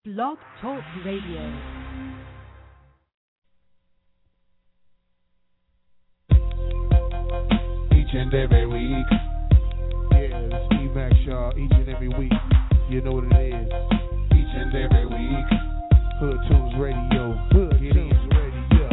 Blog Talk Radio. Each and every week. Yeah, this is E-Max, y'all. Each and every week. You know what it is. Each and every week. Hood Tunes Radio. Hood Tunes Radio.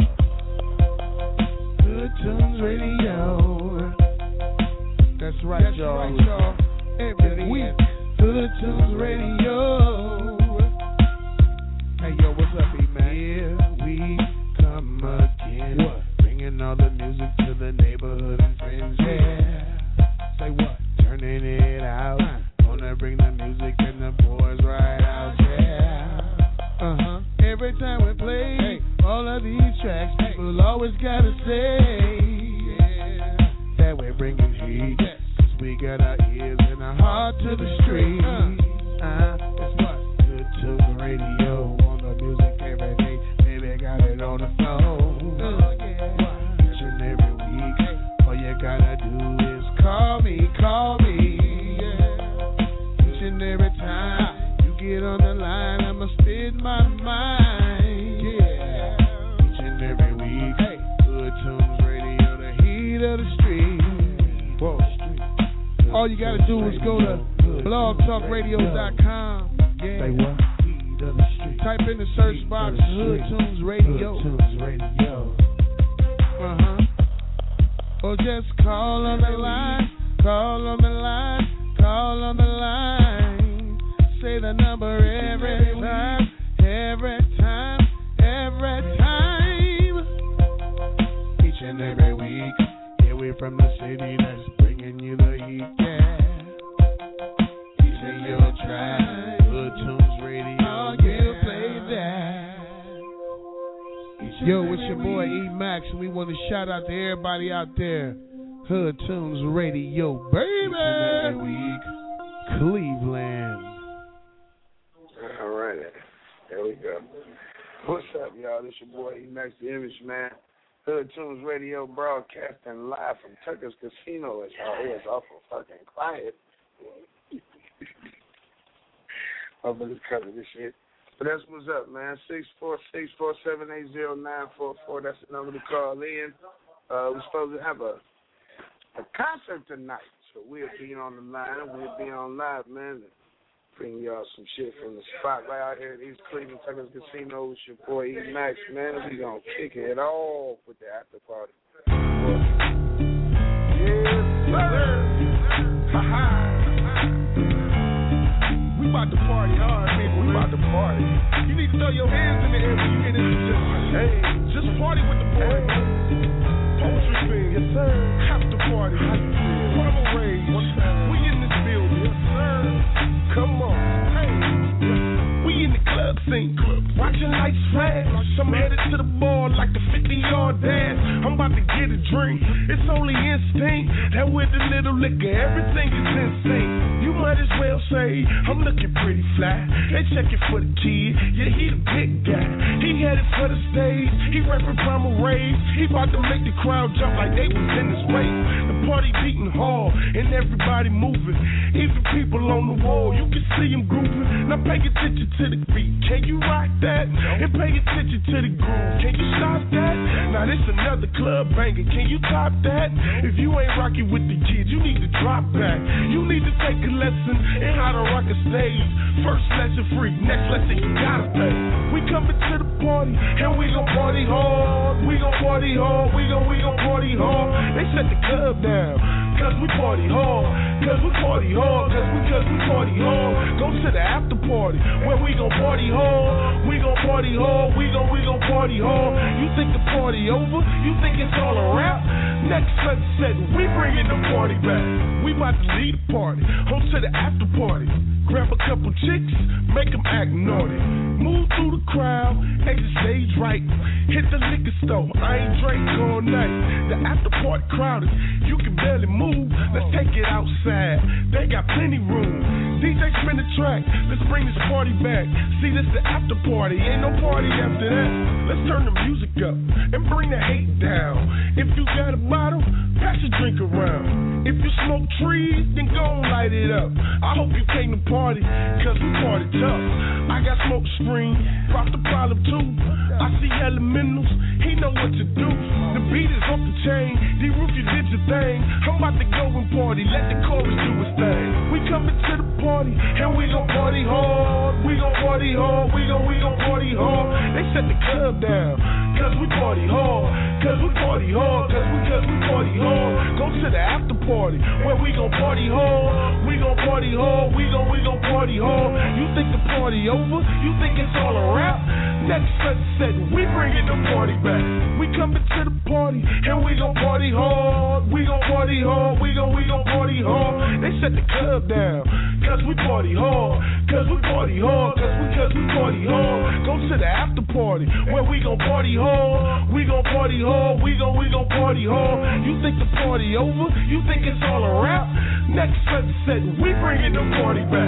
Hood Tunes Radio. That's right, y'all. Every week. Hood Tunes Radio. Hey, yo, what's up, E-Max? Here we come again. What? Bringing all the music to the neighborhood and friends. Yeah. Say what? Turning it out. Gonna bring the music and the boys right out. Yeah. Every time we play all of these tracks, people always gotta say that we're bringing heat. 'Cause we got our ears and our heart to the street. That's what? Good Tunes Radio. On the music every day. Baby, got it on the phone. Each and every week. All you gotta do is call me. Each and every time you get on the line, I'ma spit my mind. Each and every week. Good Tunes Radio, the heat of the street. Whoa. All you gotta do is go to blogtalkradio.com. Say what? Type in the search box Hood Tunes Radio. Hood Tunes Radio. Or just call on the line. Call on the line. Call on the line. Say the number every time. Every time. Every time. Each and every week. Yeah, we're from the city that's bringing you the heat. Yeah. Each and your track. Hood Tunes Radio. You play that. Yo, it's your boy E-Max, and we want to shout out to everybody out there. Hood Tunes Radio, baby. Every week, Cleveland. All right, there we go. What's up, y'all? This your boy E-Max, the Image Man. Hood Tunes Radio, broadcasting live from Tucker's Casino. It's our ears awful fucking quiet. I'm gonna cover this shit. But that's what's up, man. 646-478-0944. That's the number to call in. We're supposed to have a concert tonight, so we'll be on the line. We'll be on live, man. Bring y'all some shit from the spot right out here at East Cleveland Tucker's Casino. It's your boy E-Max, man. We gonna kick it off with the after party. Yes, sir. Ha-ha. We about to party hard, nigga. We about to party. You need to throw your hands in the air when you get into this. Hey, just party with the boys. Poetry thing. Yes, sir. After party. How you feel? Primal Rage. We in this building. Yes, sir. Come on. Hey. We in the club scene. Watching lights flash. I'm headed to the bar like the 50-yard dash. I'm about to get a drink. It's only instinct. That with a little liquor, everything is insane. You might as well say, I'm looking pretty fly. They checking for the kid, yeah, he the big guy. He headed for the stage, he reppin' Primal Rage. He about to make the crowd jump like they was in his way. The party beating hard, and everybody moving. Even people on the wall, you can see them grooving. Now pay attention to the beat, can you rock that? And pay attention to the groove, can you stop that? Now this another club banger, can you top that? If you ain't rocking with the kids, you need to drop back. You need to take a lesson in how to rock a stage. First lesson free, next lesson you gotta pay. We coming to the party, and we gon' party hard. We gon' party hard, we gon' party hard. They shut the club down, cause we party hard. Cause we party hard, cause we party hard. Go to the after party, where we gon' party hard. We gon' party hard, we gon' party hard. You think the party over? You think it's all a wrap? Next sunset, we bringing the party back. We about to lead the party, home to the after party. Grab a couple chicks, make them act naughty. Move through the crowd, exit stage right. Hit the liquor store, I ain't drink all night. The after party crowded, you can barely move. Let's take it outside, they got plenty room. DJ spin the track, let's bring this party back. See, this the after party, ain't no party after that. Let's turn the music up and bring the hate down. If you got a bottle, pass your drink around. If you smoke trees, then go and light it up. I hope you came to party, cause we party tough. I got smoke screen. Drop the problem too. I see elementals, he know what to do. The beat is off the chain, D-Roof, you did your thing. I'm about to go and party, let the chorus do its thing. We coming to the party, and we gon' party hard. We gon' party hard, we gon' party hard. They set the club down, cause we party hard. Cause we party hard, cause we party hard. Go to the after party, where we gon' party hard. We gon' party hard, we gon' party hard. You think the party over? You think it's all a wrap? Next sunset, we bringin' the party back. We coming to the party, and we gon' party hard. We gon' party hard, we gon' party hard. They set the club down, cause we party hard. Cause we party hard, cause we party hard. Go to the after party, where we gon' party hard. We gon' party hard, we gon' party hard. You think the party over? You think it's all a wrap? Next sunset, we bringin' the party back.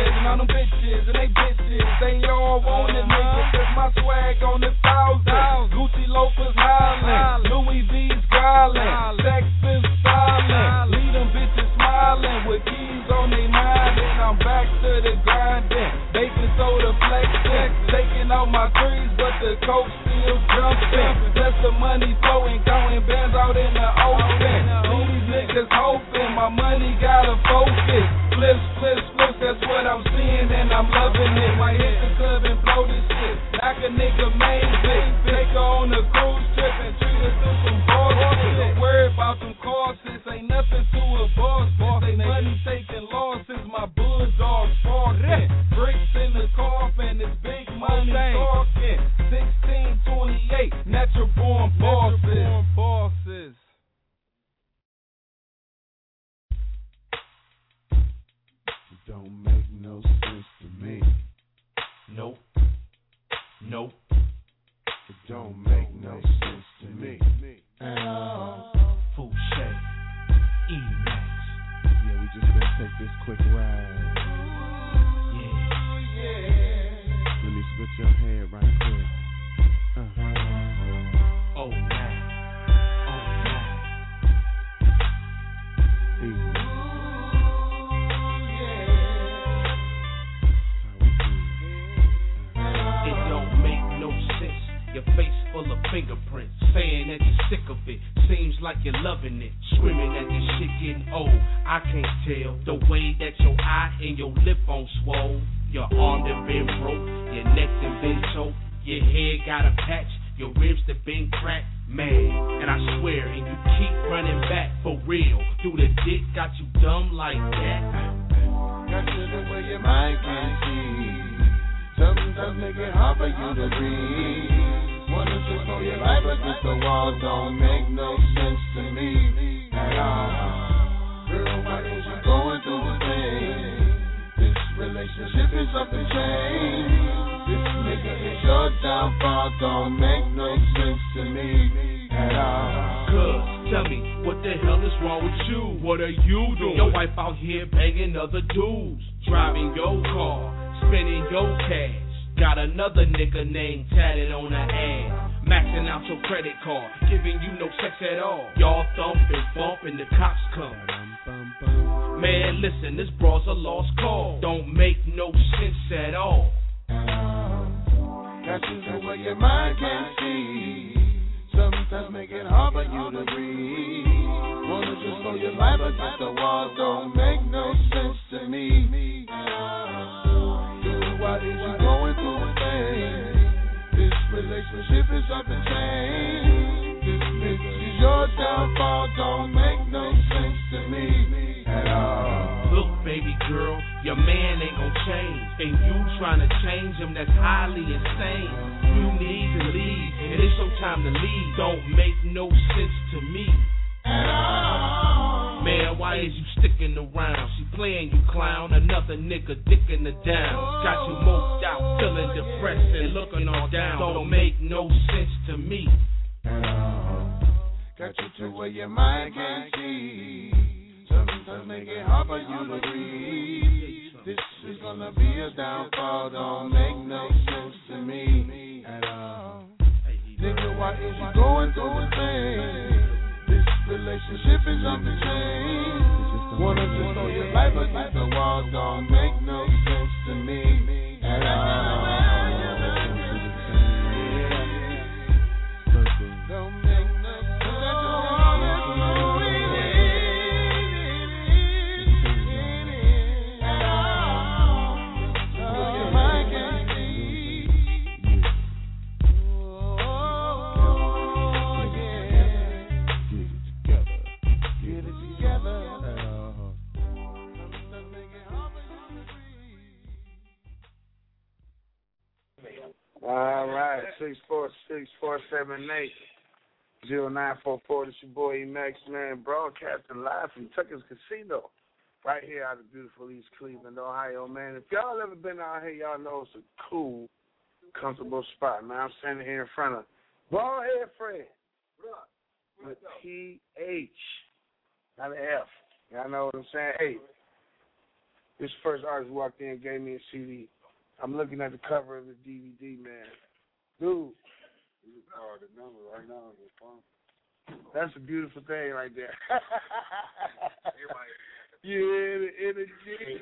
They all want it, nigga, cause my swag on 1,000. island. Louis V's Garland. Sex is silent. Leave them bitches smiling with keys on their mind. And I'm back to the grinding. Baking soda flexing. Taking out my trees, but the coke still jumping. Plus the money flowing, going bands out in the open. These niggas hoping my money gotta focus. Flips, flips, flips, that's what I'm seeing and I'm loving it. Might hit the club and blow this shit. Knock a nigga main bitch. Take her on a cruise trip and treat her through some bullshit. Don't worry about them courses, ain't nothing to a boss. They money taking losses, my bulldogs barking. Bricks in the coffin, it's big money talking. 1628, natural born bosses. Don't make no sense to me. Nope. Nope. It don't make no sense to me. Fouché, E-Max. Yeah, we just gonna take this quick ride. Yeah. Let me switch your head right quick. Oh, man. It don't make no sense. Your face full of fingerprints, saying that you're sick of it. Seems like you're loving it. Screaming that this shit getting old. I can't tell the way that your eye and your lip on swole. Your arm done been broke, your neck done been choked, your head got a patch, your ribs done been cracked. Man, and I swear, and you keep running back for real. Do the dick got you dumb like that? Got you the way your mind can see. Sometimes make it hard for you to breathe. Wanna just know your life, but just the walls don't make no sense to me at all. Girl, why is you going through the thing? This relationship is up in chains. This nigga is your downfall, don't make no sense to me at all. Cuz, tell me, what the hell is wrong with you? What are you doing? Your wife out here banging other dudes, driving your car, spending your cash. Got another nigga name tatted on her ass. Maxing out your credit card, giving you no sex at all. Y'all thump and bump and the cops come. Man, listen, this bro's a lost cause. Don't make no sense at all. Got you the way your mind can't see. Sometimes make it hard for you to breathe. Wanna just know your life, but just the walls don't make no sense to me. Dude, why is you going through a thing? This relationship is up in chains. This nigga is your downfall, don't make no sense to me at all. Look, baby girl, your man ain't gon' change, and you tryna change him, that's highly insane. You need to leave, and it's your time to leave. Don't make no sense to me at all. Man, why is you sticking around? She playing you clown, another nigga dicking her down. Got you moped out, feeling depressed and looking all down. Don't make no sense to me at all. Got you to where your mind can't see. Sometimes make it hard for you to breathe. This is gonna be a downfall, don't make no sense to me at all. Nigga, why is you going through a thing? This relationship is up in chains. Wanna just know your life, but just the walls don't make no sense to me at all. Don't make no sense at all. Your mind can't see. Get it together. All right, 646-478-0944. This your boy E-Max, man, broadcasting live from Tucker's Casino, right here out of beautiful East Cleveland, Ohio, man. If y'all ever been out here, y'all know it's a cool, comfortable spot, man. I'm standing here in front of Ballhead Fred with P-H, not an F. Y'all know what I'm saying? Hey, this first artist walked in and gave me a CD. I'm looking at the cover of the DVD, man. Dude, You can call the number right now on your phone. That's a beautiful thing right there. Yeah, energy.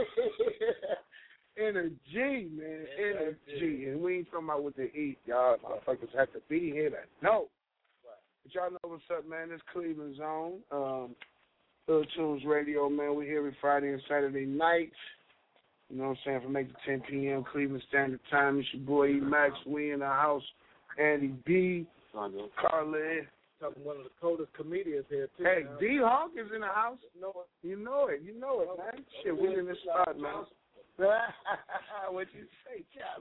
Energy, man. Energy. And we ain't talking about what to eat, y'all. Motherfuckers have to be here to know. But y'all know what's up, man. It's Cleveland Zone. Little Tunes Radio, man. We're here every Friday and Saturday night. You know what I'm saying? From 8 to 10 p.m. Cleveland Standard Time. It's your boy E-Max. We in the house. Andy B. Carla. Talking one of the coldest comedians here, too. Hey, D-Hawk is in the house. You know it, man. Shit, we in the spot, man. What you say, child?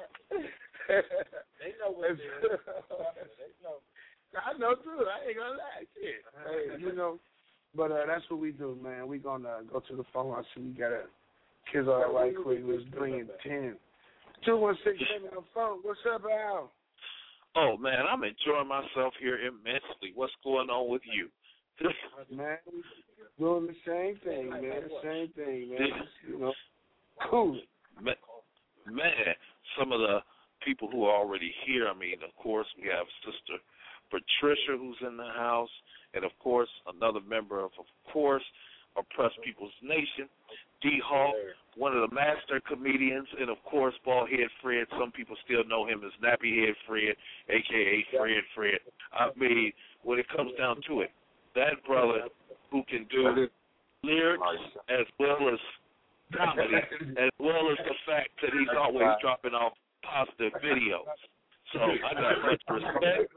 They know what it is. They know. I know, too. I ain't gonna lie. Shit. Hey, you know. But that's what we do, man. We gonna go to the phone. I see we got a kids all right quick. Let's bring it 10. 216 on the phone. What's up, Al? Oh, man, I'm enjoying myself here immensely. What's going on with you? Man, doing the same thing, man. Same thing, man. You know, cool. Man, some of the people who are already here, I mean, of course, we have Sister Patricia who's in the house, and, of course, another member of course, Oppressed People's Nation, D-Hawk, one of the master comedians, and, of course, Baldhead Fred. Some people still know him as Nappyhead Fred, a.k.a. Fred. I mean, when it comes down to it, that brother who can do lyrics as well as comedy, as well as the fact that he's always dropping off positive videos. So I got much respect.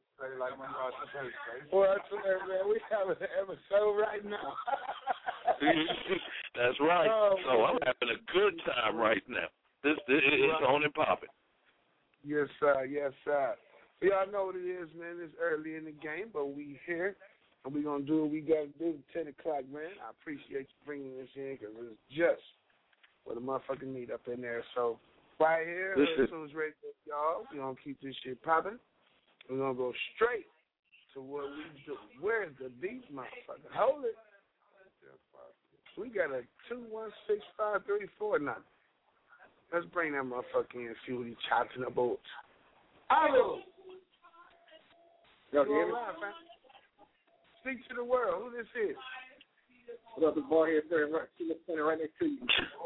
Well, man, we have an episode right now. That's right. So I'm having a good time right now. This is on and popping. Yes, sir. Yes, sir. Y'all know what it is, man. It's early in the game, but we here, and we going to do what we got to do at 10 o'clock, man. I appreciate you bringing this in because it's just what a motherfucker need up in there. So right here, as soon as ready, y'all, we're going to keep this shit popping. We're going to go straight to what we do. Where's the beat, motherfucker? Hold it. We got a 216-534 now. Let's bring that motherfucker in and see what he chopping the bolts. Hello. Yo, you hear me? Speak to the world. Who this is? What up, the boy here standing right next to you.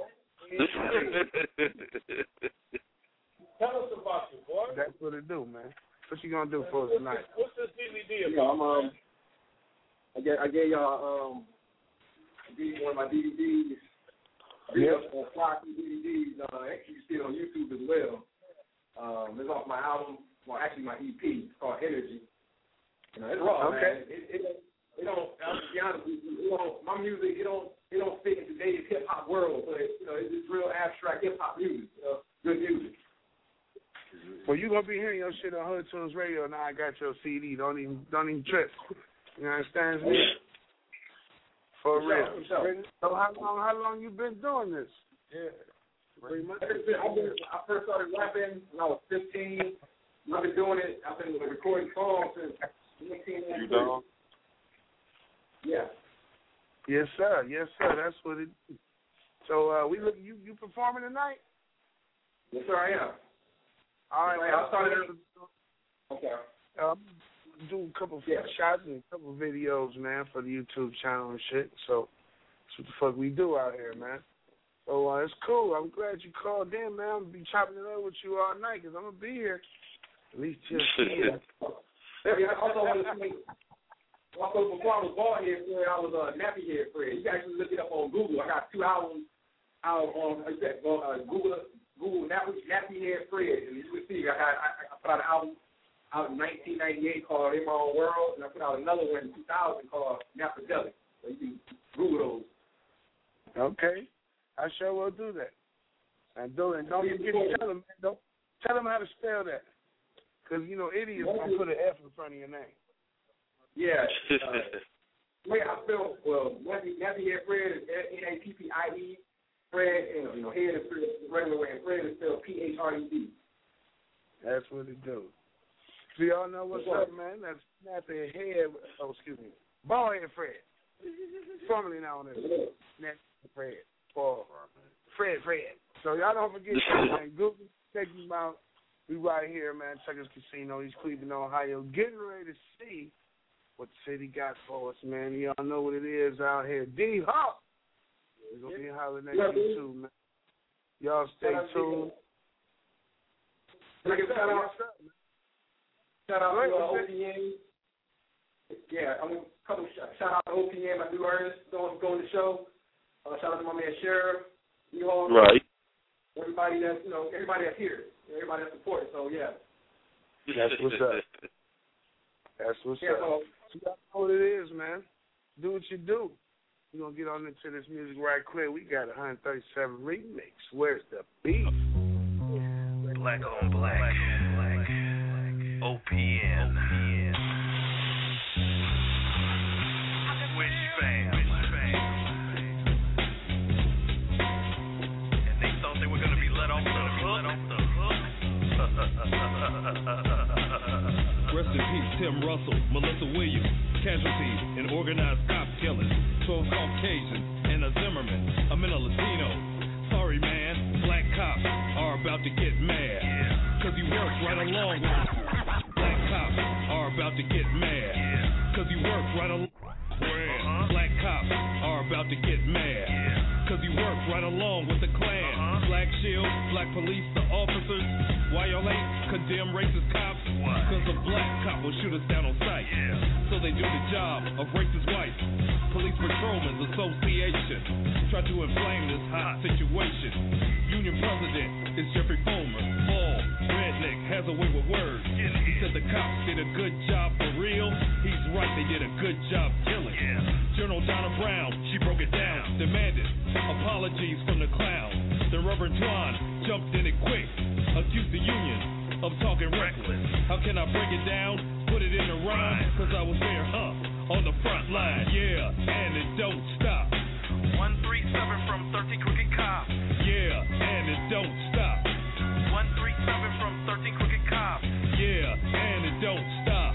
Tell us about you, boy. That's what it do, man. What you gonna do for us tonight? What's this DVD You about? know, I gave y'all one of my DVDs. On Floppy DVDs. Actually, you see it on YouTube as well. It's off my album. Well, actually, my EP. It's called Energy. You know, it's raw, man. It don't. I'll be honest with you. My music, it don't fit in today's hip hop world, but you know, it's real abstract hip hop music. Good music. Well, you gonna be hearing your shit on Hood Tunes Radio. Now I got your CD. Don't even trip. You understand me? For real. So how long you been doing this? Yeah. Pretty much. I first started rapping when I was 15. I've been doing it. I've been recording songs since 1993. You know? Yeah. Yes, sir. Yes, sir. That's what it is. So we look. You performing tonight? Yes, sir. I am. All right. I started. Okay. Do a couple of shots and a couple of videos, man, for the YouTube channel and shit. So that's what the fuck we do out here, man. So it's cool. I'm glad you called in, man. I'm going to be chopping it up with you all night because I'm going to be here at least till 10. Also, before I was Baldhead Fred, I was Nappyhead Fred. You can actually look it up on Google. I got 2 albums out on Google Nappyhead Fred, and you can see I put out an album out in 1998 called In My Own World, and I put out another one in 2000 called Napadelic. So you can Google those. Okay. I sure will do that. And don't forget to tell them, man. Don't tell them how to spell that. Because, you know, idiots going to put an F in front of your name. Yeah. Wait, I spell, Nappyhead Fred is Nappie, Fred, and, you know, head is regular way, and Fred is spelled Phed. That's what it do. So y'all know what's up, man. That's Nappyhead, Baldhead Fred. Formerly known as Nappyhead Fred. Or Fred. So y'all don't forget, man. Google, check him out. We right here, man, Tucker's Casino, East Cleveland, Ohio, getting ready to see what the city got for us, man. Y'all know what it is out here. D-Hawk! We're going to be hollering at you, too, man. Y'all stay tuned. Shout out to OPM. Yeah, I'm going to shout out to OPM. I do Ernest going the show. Shout out to my man Sheriff. Right. Everybody that's here. Everybody that's supporting. So yeah. That's what's up. That's what's up. So you know what it is, man. Do what you do. We're gonna get on into this music right quick. We got 137 remix. Where's the beat? Black on black. OPN. Wish fam. And they thought they were gonna be let off the hook. Rest in peace, Tim Russell, Melissa Williams, casualties in organized cop killings, 12 Caucasians, and a Zimmerman, a minor Latino. Sorry, man, black cops are about to get mad, cause you work right along with us. Black cops are about to get mad, cause you work right along. Black cops are about to get mad, cause you work right along with the Klan. Black shield, black police, the officers. Why y'all ain't condemn racist cops? Cause a black cop will shoot us down on sight. So they do the job of racist whites. Police Patrolmen's Association try to inflame this hot situation. Union president is Jeffrey Foreman. Bald, redneck, has a way with words. He said the cops did a good job for real. He's right, they did a good job killing. General Donna Brown, she broke it down, demanded apologies from the clown. Then Reverend Twan jumped in it quick, accused the union of talking reckless. How can I break it down? Put it in a rhyme, cause I was there, on the front line. Yeah, and it don't stop. 137 from 13 Crooked Cops. Yeah, and it don't stop. 137 from 13 Crooked Cops. Yeah, and it don't stop.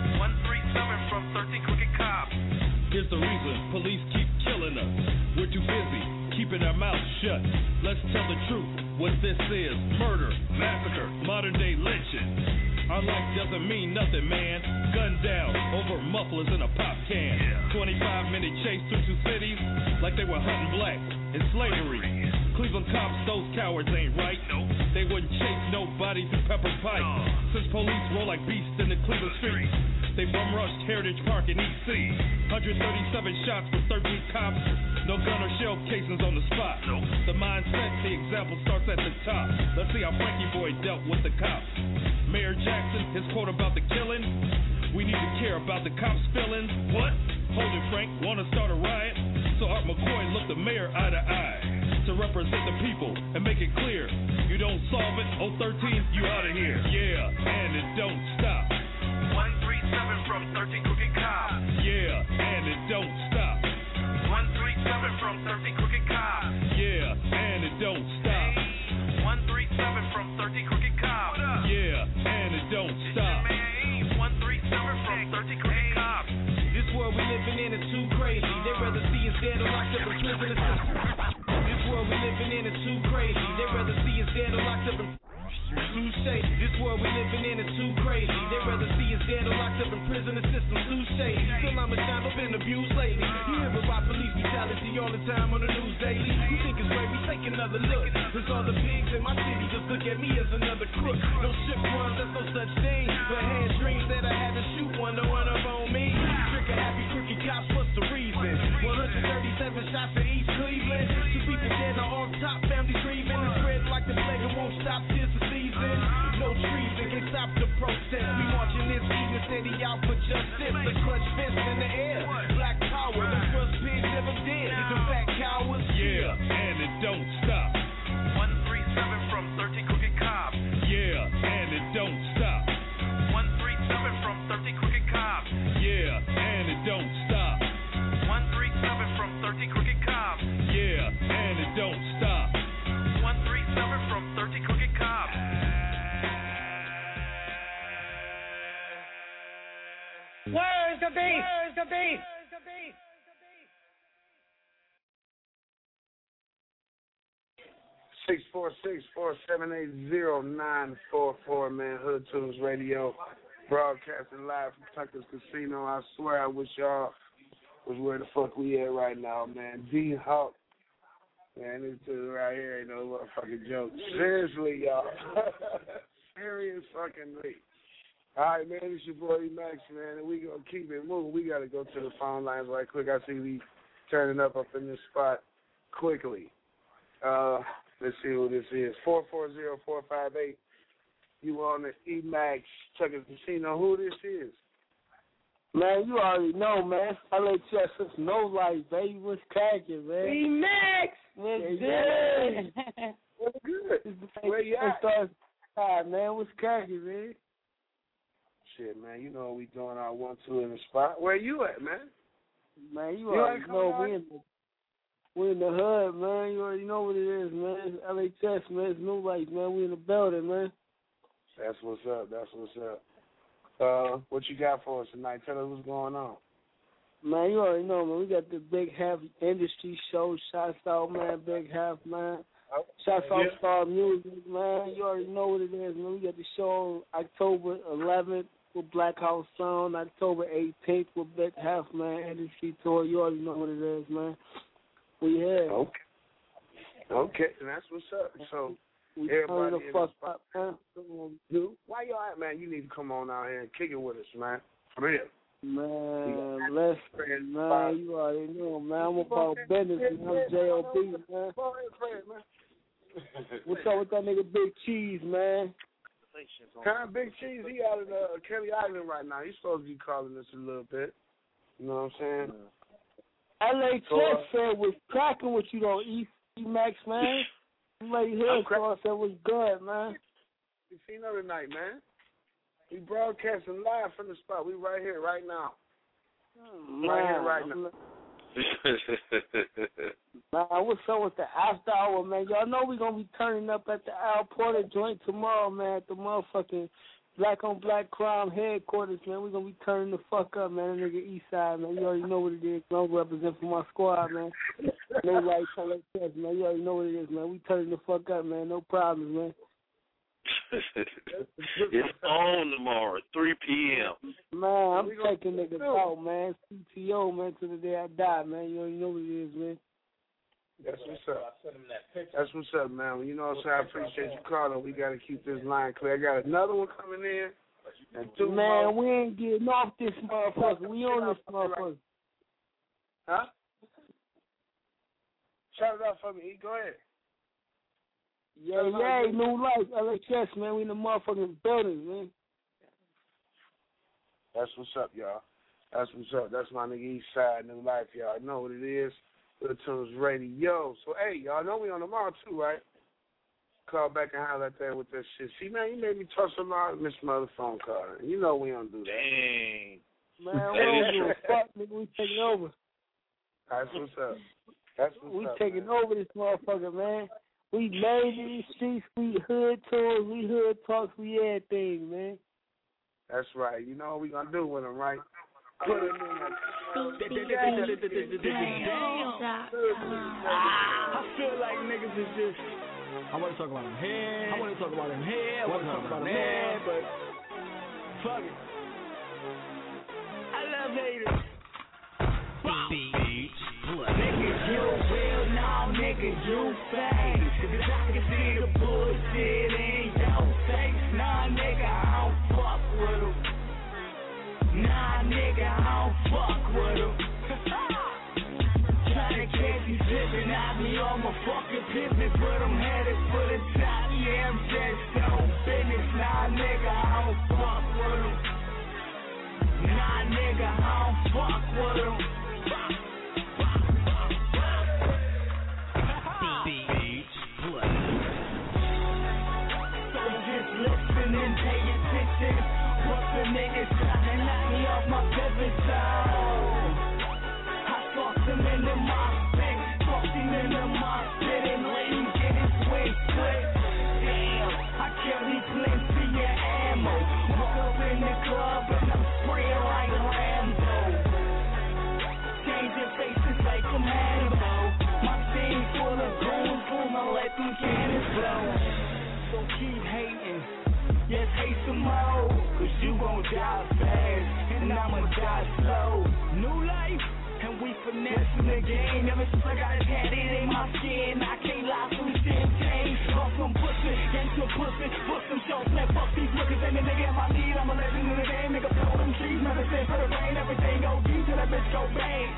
137 from 13 Crooked Cops. Here's the reason police keep killing us. We're too busy keeping our mouths shut. Let's tell the truth. What this is, murder, massacre, modern day lynching. Our life doesn't mean nothing, man. Gunned down over mufflers in a pop can. 25-minute chase through two cities like they were hunting black in slavery. Cleveland cops, those cowards ain't right. They wouldn't chase nobody through pepper pipe. Since police roll like beasts in the Cleveland streets, they bum rushed Heritage Park in EC. 137 shots for 13 cops. No gun or shell casings on the spot. The mindset, the example starts at the top. Let's see how Frankie Boy dealt with the cops. Mayor Jackson, his quote about the killing. We need to care about the cops' feelings. What? Hold it, Frank. Want to start a riot? So Art McCoy looked the mayor eye to eye to represent the people and make it clear. You don't solve it, 013, you out of here. Yeah, and it don't stop. 137 from 13 Crooked Cops. Yeah, and it don't stop. 137 from 13 Crooked Cops. Yeah, and it don't stop. 137 from 13 Crooked Cops. Yeah, and it don't stop. 137 from 13 Crooked Cops. This world we living in is too crazy. They'd rather see us dead or locked up in prison. This world we living in is too crazy. They'd rather see us dead or locked up in Touche. This world we living in is too crazy. They'd rather see us dead or locked up in prison. The system's too shady. Still I'm a child, I've been abused lately. You hear about police brutality all the time on the news daily. You think it's great, we take another look. There's all the pigs in my city just look at me as another crook. No ship runs, there's no such thing. But I had dreams that I had to shoot one to run up on me. Trick of happy crooked cops, what's the reason? 137 shots in East Cleveland. 2 people dead on off top, families grieving. It's spread like the plague, it won't stop till the season. No treason can stop the protest. We marching this evening, steady out for justice. The clutch fist in the air. Black power, the first pigs never dead. The fat cowards. Yeah, and it don't stop. 137 from 13 Crooked Cops. Yeah, and it don't stop. 137 from 13 Crooked Cops. Yeah, and it don't stop. 137 from 13 Crooked Cops. Yeah, and it don't stop. 137 from 13 Crooked Cops. Where's the beat? Where's the beat? 646-478-0944, man. Hood Tunes Radio, broadcasting live from Tucker's Casino. I swear I wish y'all was where the fuck we at right now, man. D-Hawk. Man, this dude right here ain't no motherfucking joke. Seriously, y'all. Serious fucking leak. All right, man, it's your boy E-Max, man, and we going to keep it moving. We got to go to the phone lines right quick. I see we turning up in this spot quickly. Let's see who this is. 440-458. You on the E-Max Tucker's Casino. Who this is? Man, you already know, man. LHS, no light, baby. What's cracking, man? E-Max! What's good? What's good? Where you at? Hi, man. What's cracking, man? Shit, man. You know we doing our 1-2 in the spot. Where you at, man? Man, you already know we in the hood, man. You already know what it is, man. It's LHS, man. It's no light, man. We in the building, man. That's what's up. That's what's up. What you got for us tonight? Tell us what's going on. Man, you already know, man. We got the Big Half Industry Show. Shouts out, man. Big Half, man. Shouts out Star Music, man. You already know what it is, man. We got the show October 11th with Black House Sound. October 18th with Big Half, man. Industry Tour. You already know what it is, man. We here. Okay, that's what's up. So we everybody the fuck up, man. Why y'all at, man? You need to come on out here and kick it with us, man. For real. Man, listen, man, you already know, man. I'm about business, man. I'm J.O.B., man. What's up with that nigga Big Cheese, man? Kind of Big Cheese, he out in Kelly Island right now. He's supposed to be calling us a little bit. You know what I'm saying? LHS said was cracking with you, though, E-Max, man. You lay here, so I said was good, man. You seen her tonight, man. We broadcasting live from the spot. We right here, right now. Right here, right now. Man, what's up with the after hour, man? Y'all know we gonna be turning up at the Al Porter joint tomorrow, man, at the motherfucking Black on Black Crime headquarters, man. We gonna be turning the fuck up, man. That nigga East Side, man. You already know what it is. I'm represent for my squad, man. No lights, like that, man. You already know what it is, man. We turning the fuck up, man. No problems, man. It's on tomorrow, 3 p.m. Man, I'm taking niggas out, man. CTO, man, to the day I die, man. You already know what it is, man. That's what's up. That's what's up, man. You know what I'm saying? I appreciate you calling. We got to keep this line clear. I got another one coming in. And two man, we ain't getting off this motherfucker. We on this motherfucker. Huh? Shout it out for me. E. Go ahead. Yeah, new life, LHS, man. We in the motherfucking building, man. That's what's up, y'all. That's what's up. That's my nigga East Side, new life, y'all. I know what it is. Hood Tunes Radio. So, hey, y'all know we on tomorrow, too, right? Call back and holler at that with that shit. See, man, you made me toss a lot and miss my other phone call. You know we don't do that. Dang. Man, we don't give a fuck, nigga. We taking over. That's what's up. That's what's we up, taking man. over this motherfucker, man. We made these streets, we hood tours, we hood talks, we everything, man. That's right. You know what we gonna do with them, right? Put them in I feel like niggas is just. I want to talk about them here. I want to talk about them here. I want to talk about them there, but fuck it. I love haters. Nigga, you real now, nigga, you fake. Cause I can see the bullshit in your face. Nah, nigga, I don't fuck with them. Nah, nigga, I don't fuck with them. Tryna catch me slipping, I be on my fucking pivot, but I'm headed for the top. Yeah, I'm just so business. Nah, nigga, I don't fuck with them. Nah, nigga, I don't fuck with them. Listen and pay attention. What the niggas trying to knock me off my pivot zone. I fucked him in the mosh pit, fucked him in the mosh pit, and let him get his way quick. Damn, I carry plenty of ammo. Walk up in the club and I'm spraying like Rambo. Changing faces like I'm Hannibal. My team full of goons, gonna let them cannons way some more, cause you gon' die fast, and I'ma die slow. New life, and we finessing the game. Ever since I got a daddy in my skin, I can't lie through champagne. Fuck some pussy, gang some pussy, fuck some shows, man, fuck these niggas, and the nigga in my need, I'm a legend in the game, nigga, blow them trees, medicine for the rain, everything go deep till that bitch go bang.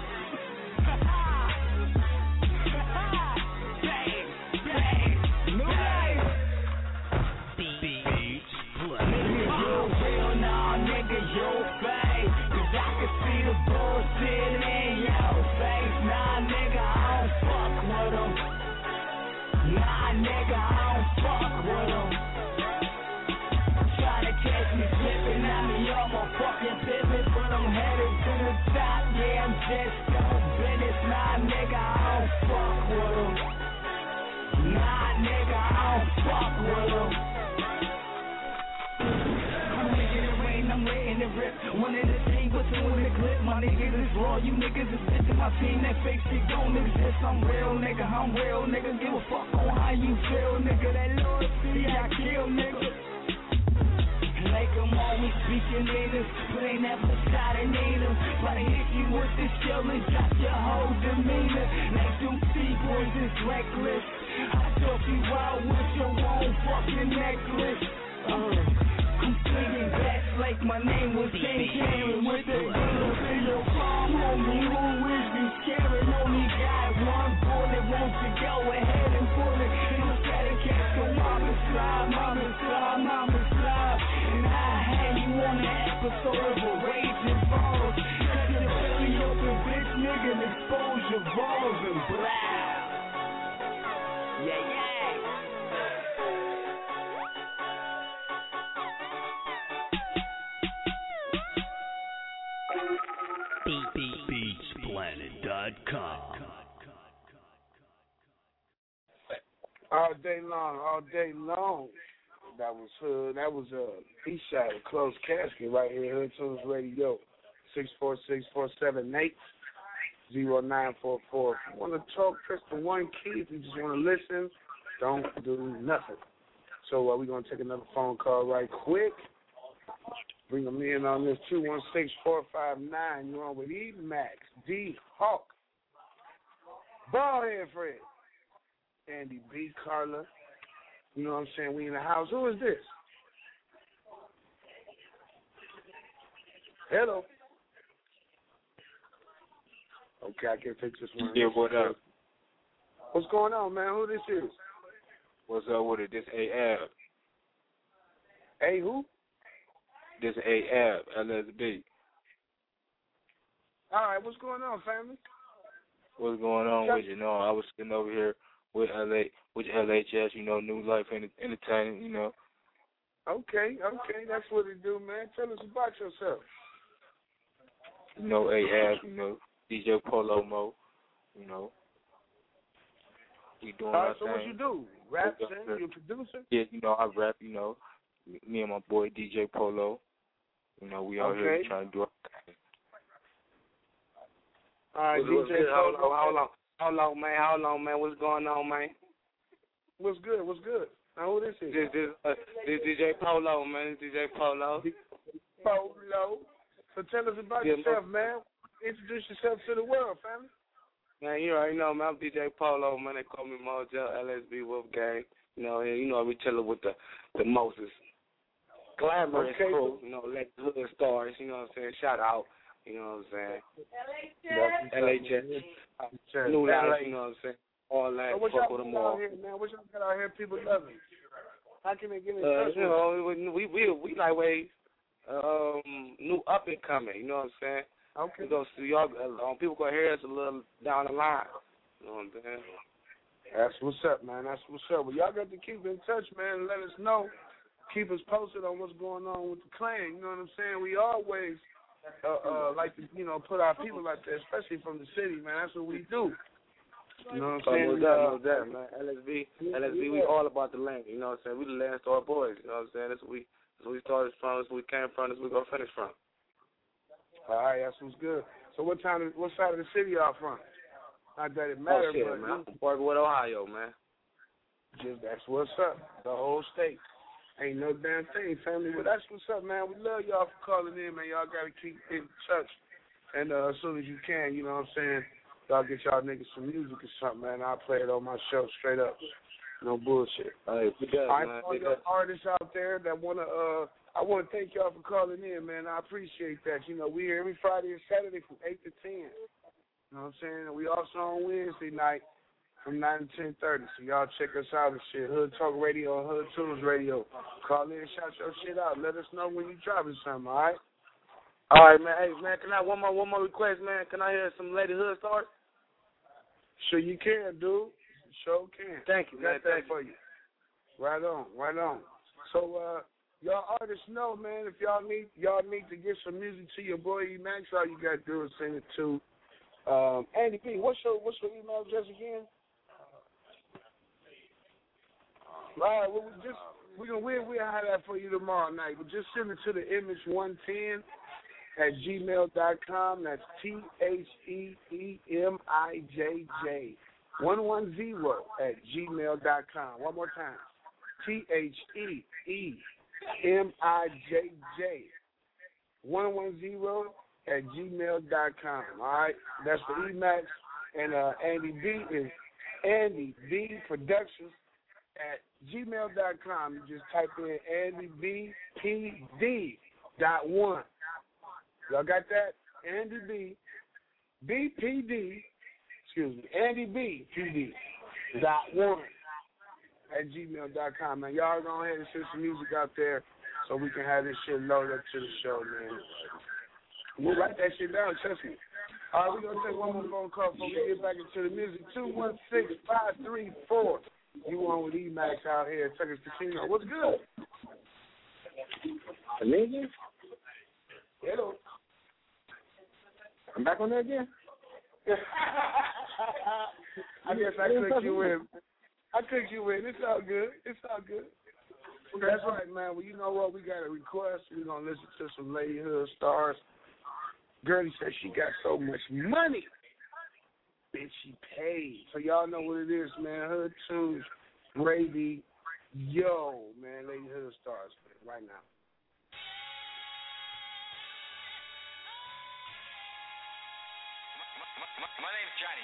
Just go business, nah, nigga, I don't fuck with them. Nah, nigga, I don't fuck with them. I'm making it rain, I'm letting it rip. One in the team, but two in the clip. My niggas is raw, you niggas is bitching. My team, that fake shit don't exist. I'm real, nigga, give a fuck on how you feel, nigga. That loyalty, I kill, nigga. Like I'm always speaking natives, but ain't never shot a native. But I hit you with this shell and drop your whole demeanor. Like them T-boys is reckless. I took you out with your own fucking necklace. I'm swinging back like my name was King Karen with the girls in your farm, homie. Who is this Karen? Only got one bullet, won't you go ahead and pull it? And I'm trying to catch your mama slide. On the episode of a Raging Balls, cut your belly open, bitch, nigga, and expose your balls and blah. Yeah. BeachPlanet.com. All day long. That was B-side, a closed casket right here, Hood Tunes Radio, 646-478-0944. If you want to talk, press the 1 key. If you just want to listen, don't do nothing. So we're going to take another phone call right quick. Bring them in on this 216-459. You're on with E-Max, D-Hawk, Ballhead Fred, Andy B, Carla. You know what I'm saying? We in the house. Who is this? Hello. Okay, I can take this one. Yeah, what up? What's going on, man? Who this is? What's up with it? This A-Ab. A who? This A-Ab, LSB. All right, what's going on, family? What's going on with you? No, I was sitting over here with LHS, New Life Entertainment, Okay, that's what it do, man. Tell us about yourself. A-Ab, DJ Polo Mo, we doing our so thing. What you do? Rap, sing, you a producer? Yeah, I rap, me and my boy DJ Polo, we out here trying to do our thing. All right, DJ Polo. How long, man? What's going on, man? What's good? Now, who this is? This DJ Polo, man. DJ Polo. Polo. So tell us about yourself, man. Introduce yourself to the world, family. Man, you already know, man. I'm DJ Polo, man. They call me Mojo, LSB Wolf Gang. We chillin' with the Moses glamorous crew. Let the hood stars. You know what I'm saying? Shout out. You know what I'm saying? LHS. New Life, you know what I'm saying? All that, so fuck with them all. Here, man? What y'all got out here people loving? How can they get in touch with we like ways, new up and coming, you know what I'm saying? Okay. We go see y'all, people gonna hear us a little down the line, you know what I'm saying? That's what's up, man. That's what's up. Well, y'all got to keep in touch, man, and let us know. Keep us posted on what's going on with the clan, you know what I'm saying? We always like to, put our people out there, especially from the city, man. That's what we do. You know what I'm saying? No doubt, man. LSB, we all about the land, you know what I'm saying? We the Land Star boys, you know what I'm saying? That's what we started from, that's where we came from, that's where we gonna finish from. All right, that's what's good. So what side of the city y'all from? Not that it matters, but man, I'm from Parkwood, Ohio, man. That's what's up. The whole state. Ain't no damn thing, family. Well, that's what's up, man. We love y'all for calling in, man. Y'all got to keep in touch. And as soon as you can, you know what I'm saying, y'all get y'all niggas some music or something, man. I'll play it on my show straight up. No bullshit. Hey, we got it, man. All y'all artists out there that want to, I want to thank y'all for calling in, man. I appreciate that. You know, we here every Friday and Saturday from 8 to 10. You know what I'm saying? And we also on Wednesday night from 9 to 10:30. So y'all check us out and shit. Hood Talk Radio, Hood Tunes Radio. Call in, shout your shit out. Let us know when you dropping something, all right? All right, man. Hey, man, can I one more request, man? Can I hear some Lady Hood Stars? Sure you can, dude. Sure can. Thank you, man. Got that for you. Right on, right on. So, y'all artists know, man, if y'all need to get some music to your boy E Max, all you gotta do is send it to Andy B. What's your email address again? All right, well, we'll have that for you tomorrow night. But just send it to the image110@gmail.com. That's THEEMIJJ110@gmail.com. One more time. THEEMIJJ110@gmail.com. All right, that's for Emax, and Andy B is Andy B Productions at gmail.com. You just type in AndyBPD.1. Y'all got that? Andy B BPD. Excuse me, AndyBPD.1 at gmail.com, man. Y'all go ahead and send some music out there so we can have this shit loaded up to the show, man. We'll write that shit down, trust me. All right, we're going to take one more phone call before we get back into the music. 216-534. You on with E-Max out here at Tucker's Casino. What's good? Nigga? Hello. I'm back on there again? I guess I clicked you in. It's all good. That's right, man. Well, you know what? We got a request. We're going to listen to some Lady Hood Stars. Gertie said she got so much money. Bitch, she paid. So y'all know what it is, man. Hood Tunes, Radio, man. Lady Hood Stars, man, right now. My name's Johnny.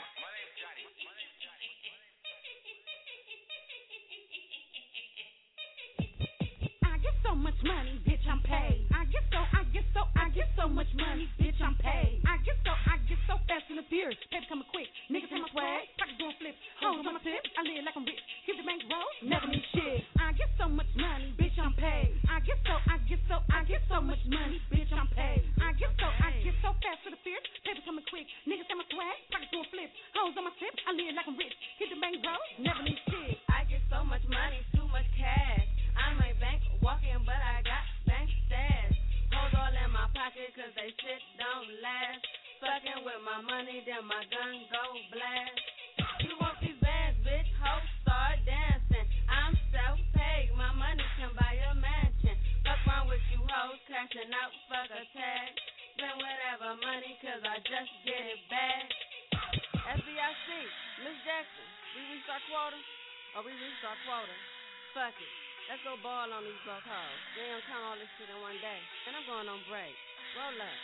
I get so much money, bitch, I'm paid. I get so much money, bitch, I'm paid. I get so fast and the furious. Baby coming quick, niggas in my swag, pockets doing flips, hoes on my tip. I live like I'm rich, give the bank roll, never need shit. I get so much money, bitch, I'm paid. I get so much money, bitch, I'm paid. I get so fast and the furious. Baby coming quick, niggas in my swag, pockets doing flips, hoes on my tip. I live like I'm rich, give the bank roll, never need shit. I get so much money, too much cash. I'm a bank walking, but I got bank stash. Hold all in my pocket, cause they shit don't last. Fucking with my money, then my gun go blast. You want these bands, bitch, hoes start dancing. I'm self-paid, my money can buy a mansion. Fuck wrong with you hoes, crashing out, fuck a tag. Spend whatever money, cause I just get it back. FBIC, Miss Jackson, we reached our quota? Or we reached our quota? Fuck it. Let's go ball on these broke hoes. They don't count all this shit in one day. And I'm going on break. Roll up.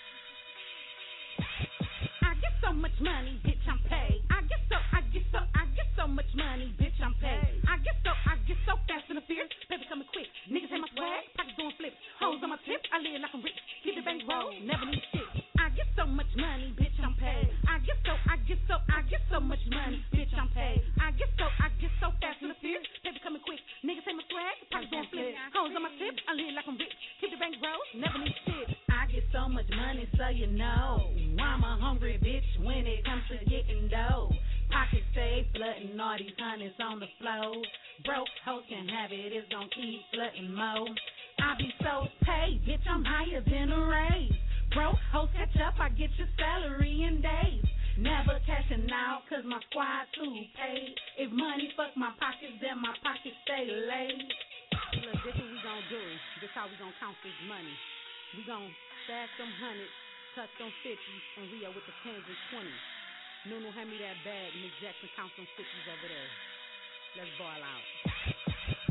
I get so much money, bitch, I'm paid. I get so much money, bitch, I'm paid. I get so fast and the fierce. Baby coming quick. Niggas in my swag, pockets doing flips. Hoes on my tip, I live like I'm rich. Get the bank roll, never need shit. I get so much money, bitch, I'm paid. I get so much money, bitch, I'm paid. I get so fast and the fierce. Baby coming quick. Niggas in my swag, pockets doing flips. Hoes on my tip, I live like I'm rich. Keep the bank roll, never need shit. I get so much money, so you know I'm a hungry bitch when it comes to getting dough. Pockets stay flooding, all these hundreds on the floor. Broke hoes can have it, it's gon' keep flooding more. I be so paid, bitch, I'm higher than a raise. Broke hoes catch up, I get your salary in days. Never cashing out, cause my squad too paid. If money fuck my pockets, then my pockets stay laid. Look, this what we gon' do. This how we gon' count this money. We gon' stack them hundreds, touch them 50s, and Rio with the 10s and 20s. Nunu, hand me that bag. Miss Jackson, count them 50s over there. Let's ball out.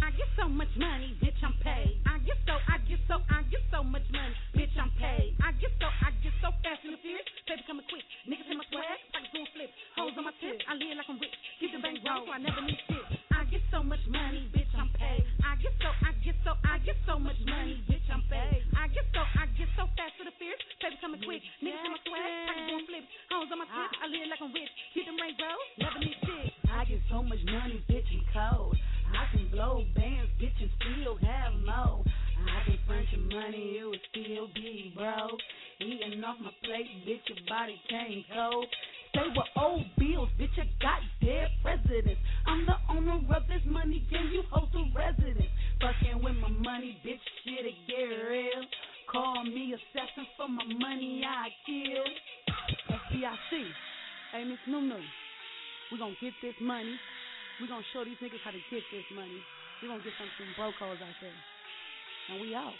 I get so much money, bitch, I'm paid. I get so much money, bitch, I'm paid. I get so fast and the furious, baby coming quick. Niggas in my swag, pockets doing flips, hoes on my tip. I live like I'm rich, keep the bank roll, so I never need shit. I get so much money, bitch, I'm paid. I get so much money, bitch, I'm paid. I get so fast to the fierce, baby coming quick. Niggas in my swag, pockets doing flips, hoes on my tip. I live like I'm rich, keep the bank roll, never need shit. I get so much money, bitch, I'm cold. I can blow bands, bitch, and still have more. I can front your money, you would still be broke. Eating off my plate, bitch, your body can't cope. Stay with old bills, bitch, I got dead presidents. I'm the owner of this money, can you host a residence? Fucking with my money, bitch, shit'll get real. Call me assassin for my money, I kill. FBIC, hey, Miss Nunu, we gonna get this money. We gonna show these niggas how to get this money. We gonna get some brocos out there. And we out.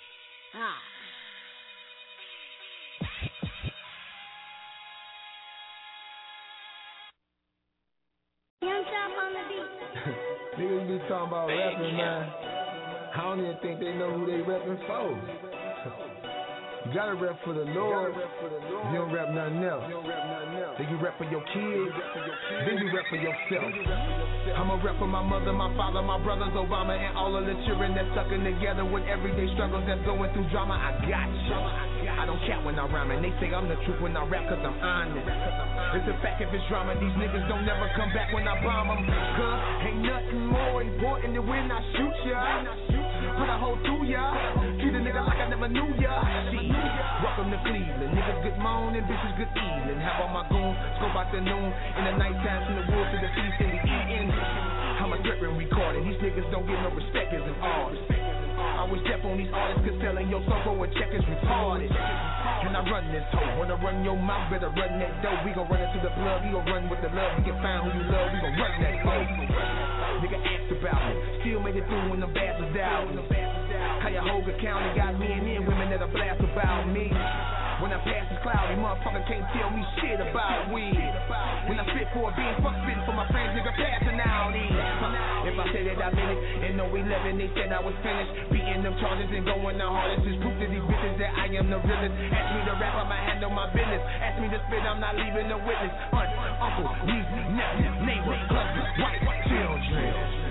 Young Chop on the beat. Niggas be talking about rapping, man. I don't even think they know who they rapping for. You gotta rap for the Lord. You don't rap nothing else. Then you rap for your kids. Then you rap for yourself. I'ma rap for my mother, my father, my brothers, Obama, and all of the children that's sucking together with everyday struggles that's going through drama. I got you. I don't cap when I rhyme, and they say I'm the truth when I rap cause I'm honest. It's a fact if it's drama, these niggas don't never come back when I bomb them. Cause ain't nothing more important than when I shoot ya. Put a hole through ya. Treat a nigga like I never knew ya. See, welcome to Cleveland. Niggas good morning, bitches good evening. Have all my goons, scope out the noon. In the nighttime from the woods to the feast and we eating. I'm a threat and recording. These niggas don't get no respect as an artist. I was deaf on these artists cause selling your soul for a check is retarded. Can I run this hoe? Wanna run your mouth, better run that dough. We gon' run into the plug, we gon' run with the love. We can find who you love, we gon' run that hoe. Nigga asked about me, still made it through when the bastards out. Cuyahoga County got men and women that'll blast about me. When I pass this cloudy, motherfucker can't tell me shit about weed. When I spit for a bean, fuck spitting for my friends, nigga passing out these. If I say that I meant it, and no 11, they said I was finished. Beating them charges and going the hardest is proof to these bitches that I am the realest. Ask me to rap, I'ma handle my business. Ask me to spit, I'm not leaving a witness. Aunt, uncle, niece, nephew, neighbor, cousin, wife, children.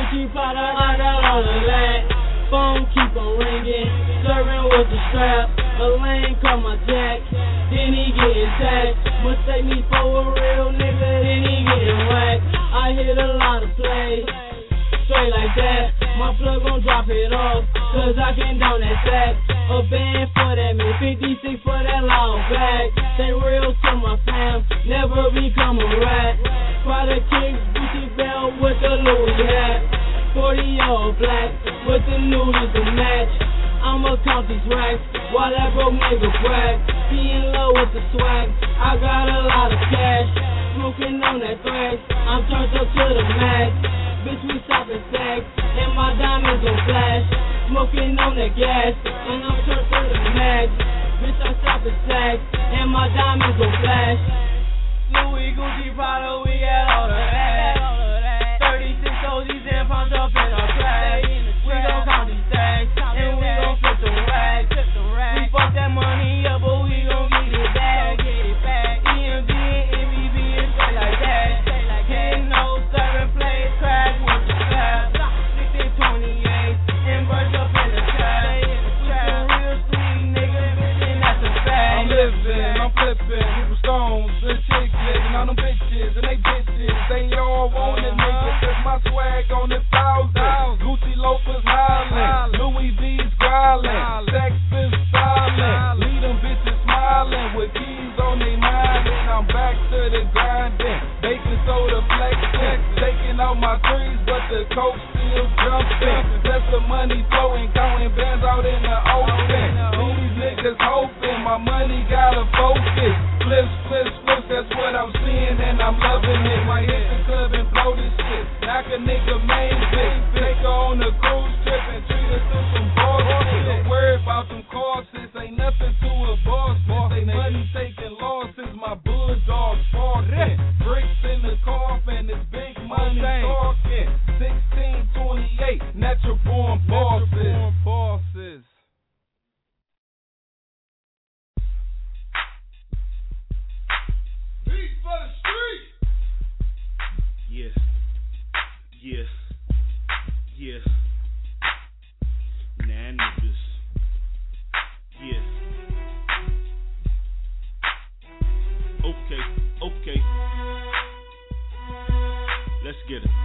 Gucci Prada, I got all of that. Phone keep on ringing, serving with the strap. A lane call my jack, then he getting taxed. Mistake me for a real nigga, then he getting whacked. I hit a lot of plays, straight like that. My plug gon' drop it off, cause I can down that sack. A band for that man, 56 for that long bag. Stay real to my fam, never become a rat. Prada kicks, Gucci belt with the Louis hat. 40 all black, with the noodles to match. I'ma count these racks, while that broke nigga brag. He in love with the swag, I got a lot of cash. Smoking on that thrash, I'm turned up to the max. Bitch, we stopping stacks, and my diamonds gon' flash. Smoking on that gas, and I'm turned to the max. Bitch, I stopping stacks, and my diamonds gon' flash. Louis, Gucci, Prada, we got all of that. 36 OGs and pumped up in our flag. We gon' count these stacks, and we gon' flip the racks. We fuck that money up, but we gon' get it back. EMD and MVB is straight like that. Hitting no serving plays, crack with the slap. 1628 and burst up in the trap. We some real sweet niggas, and that's a fact. I'm living, I'm flipping, people stones, the chicks living on them bitches, and they bitches. They all want it, nigga, cause my swag on the thousand. Gucci loafers hollering, Louis V's growling, sex is silent. Leave them bitches smiling with keys on they mind, and I'm back to the grinding. Baking soda flexing, taking out my threes, but the coke still jumping. That's the money flowing, counting bands out in the open. These niggas hoping my money gotta focus. Flips, flips, flips, that's what I'm seeing, and I'm loving it. Might hit the club and blow this shit. Knock a nigga main bitch. Take her on a cruise trip and treat her to some boss. Don't worry about them courses, ain't nothing to a boss. They money taking losses, my bulldogs barking. Bricks in the coffin, it's big money talking. 1628, natural born bosses. Peace for the street. Yes. Nah, niggas. Yes. Okay. Let's get it.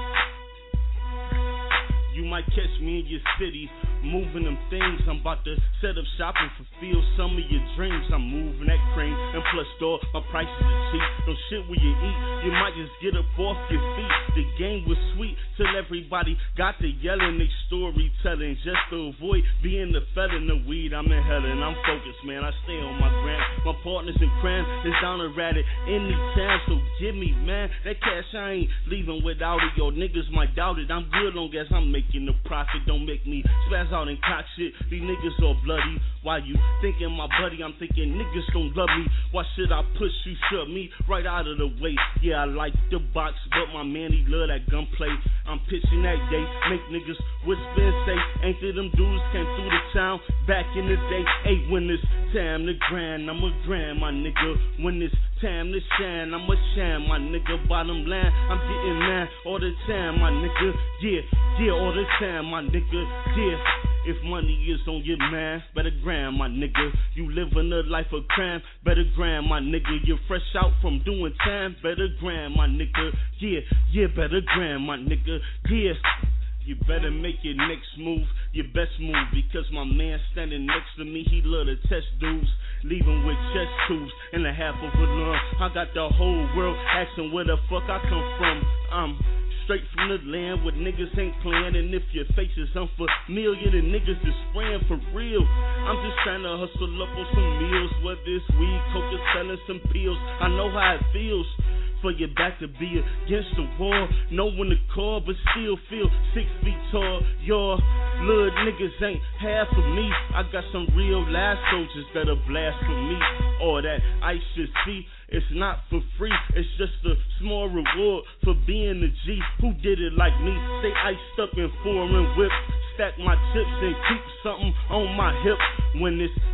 You might catch me in your city, moving them things. I'm about to set up shop and fulfill some of your dreams. I'm moving that crane and plus store. My prices are cheap. No shit where you eat. You might just get up off your feet. The game was sweet till everybody got to yelling. They storytelling just to avoid being the felon. The weed, I'm in hell and I'm focused, man. I stay on my grind. My partners in crime is down to rat it anytime. So give me, man, that cash I ain't leaving without it. Yo, niggas might doubt it. I'm good long as I'm making the profit. Don't make me spaz out and cock shit. These niggas all bloody. Why you thinking my buddy? I'm thinking niggas don't love me. Why should I push you? Shove me right out of the way. Yeah, I like the box, but my man, he love that gunplay. I'm pitching that day, make niggas whisper and say, ain't there them dudes came through the town back in the day? Hey, when it's time to grind, I'm a grind, my nigga. When it's time to shine, I'm a shine, my nigga. Bottom line, I'm getting mad all the time, my nigga. Yeah, all the time, my nigga. Yeah. If money is on your mind, better grind, my nigga. You living a life of crime, better grind, my nigga. You're fresh out from doing time, better grind, my nigga. Yeah, better grind, my nigga. Yeah. You better make your next move, your best move, because my man standing next to me, he love to test dudes, leaving with chest tubes and a half of a lung. I got the whole world asking where the fuck I come from. I'm straight from the land where niggas ain't playing, and if your face is unfamiliar, the niggas is spraying for real. I'm just trying to hustle up on some meals, whether it's weed, coke, or selling some pills. I know how it feels for your back to be against the wall. Know when to call, but still feel 6 feet tall. Your little niggas ain't half of me. I got some real live soldiers that'll blast for me. All that I should see, it's not for free. It's just a small reward for being the G who did it like me. Stay iced up in foreign whip. Stack my chips and keep something on my hip. When it's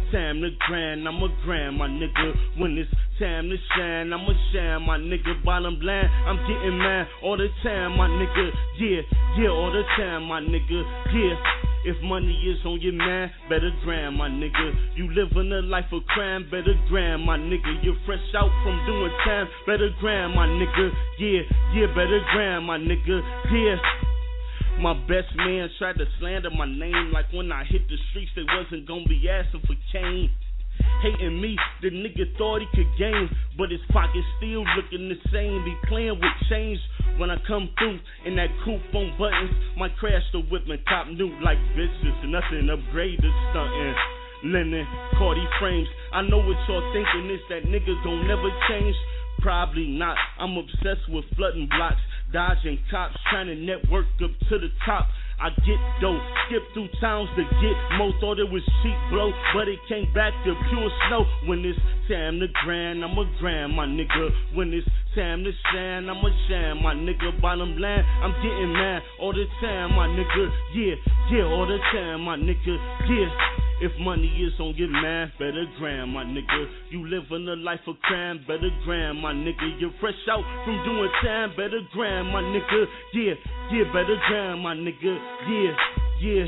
time to grind, I'ma grind, my nigga. When it's time to shine, I'ma shine, my nigga. Bottom line, I'm getting mine all the time, my nigga. Yeah, all the time, my nigga. Yeah. If money is on your mind, better grind, my nigga. You living a life of crime, better grind, my nigga. You're fresh out from doing time, better grind, my nigga. Yeah, better grind, my nigga. Yeah. My best man tried to slander my name, like when I hit the streets, they wasn't gonna be asking for cane. Hating me, the nigga thought he could game, but his pockets still looking the same. Be playing with change when I come through in that coupe on buttons. Might crash the whip and cop new like bitches. Nothing upgrade to stunting. Linen, Cardi frames. I know what y'all thinking is that nigga gon' never change. Probably not. I'm obsessed with flooding blocks, dodging cops, trying to network up to the top. I get dope, skip through towns to get more. Thought it was cheap blow, but it came back to pure snow. When it's time to grind, I'ma grind, my nigga. When it's time to shine, I'ma shine, my nigga. Bottom line, I'm getting mad all the time, my nigga. Yeah, all the time, my nigga. Yeah. If money is on your mind, better grind, my nigga. You living a life of crime, better grind, my nigga. You're fresh out from doing time, better grind, my nigga. Yeah, better grind, my nigga. Yeah.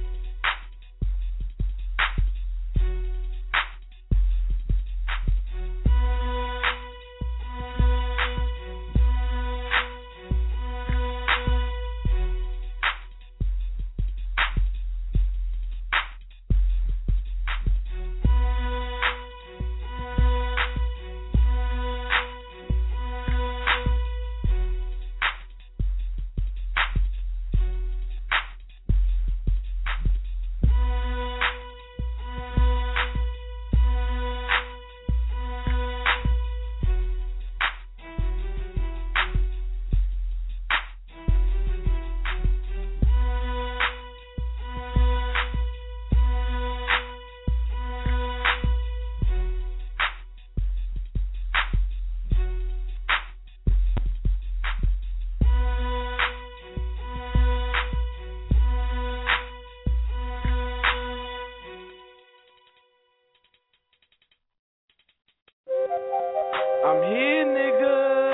I'm here, nigga.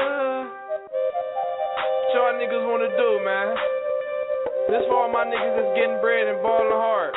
What y'all niggas wanna do, man? This for all my niggas that's getting bread and ballin' hard.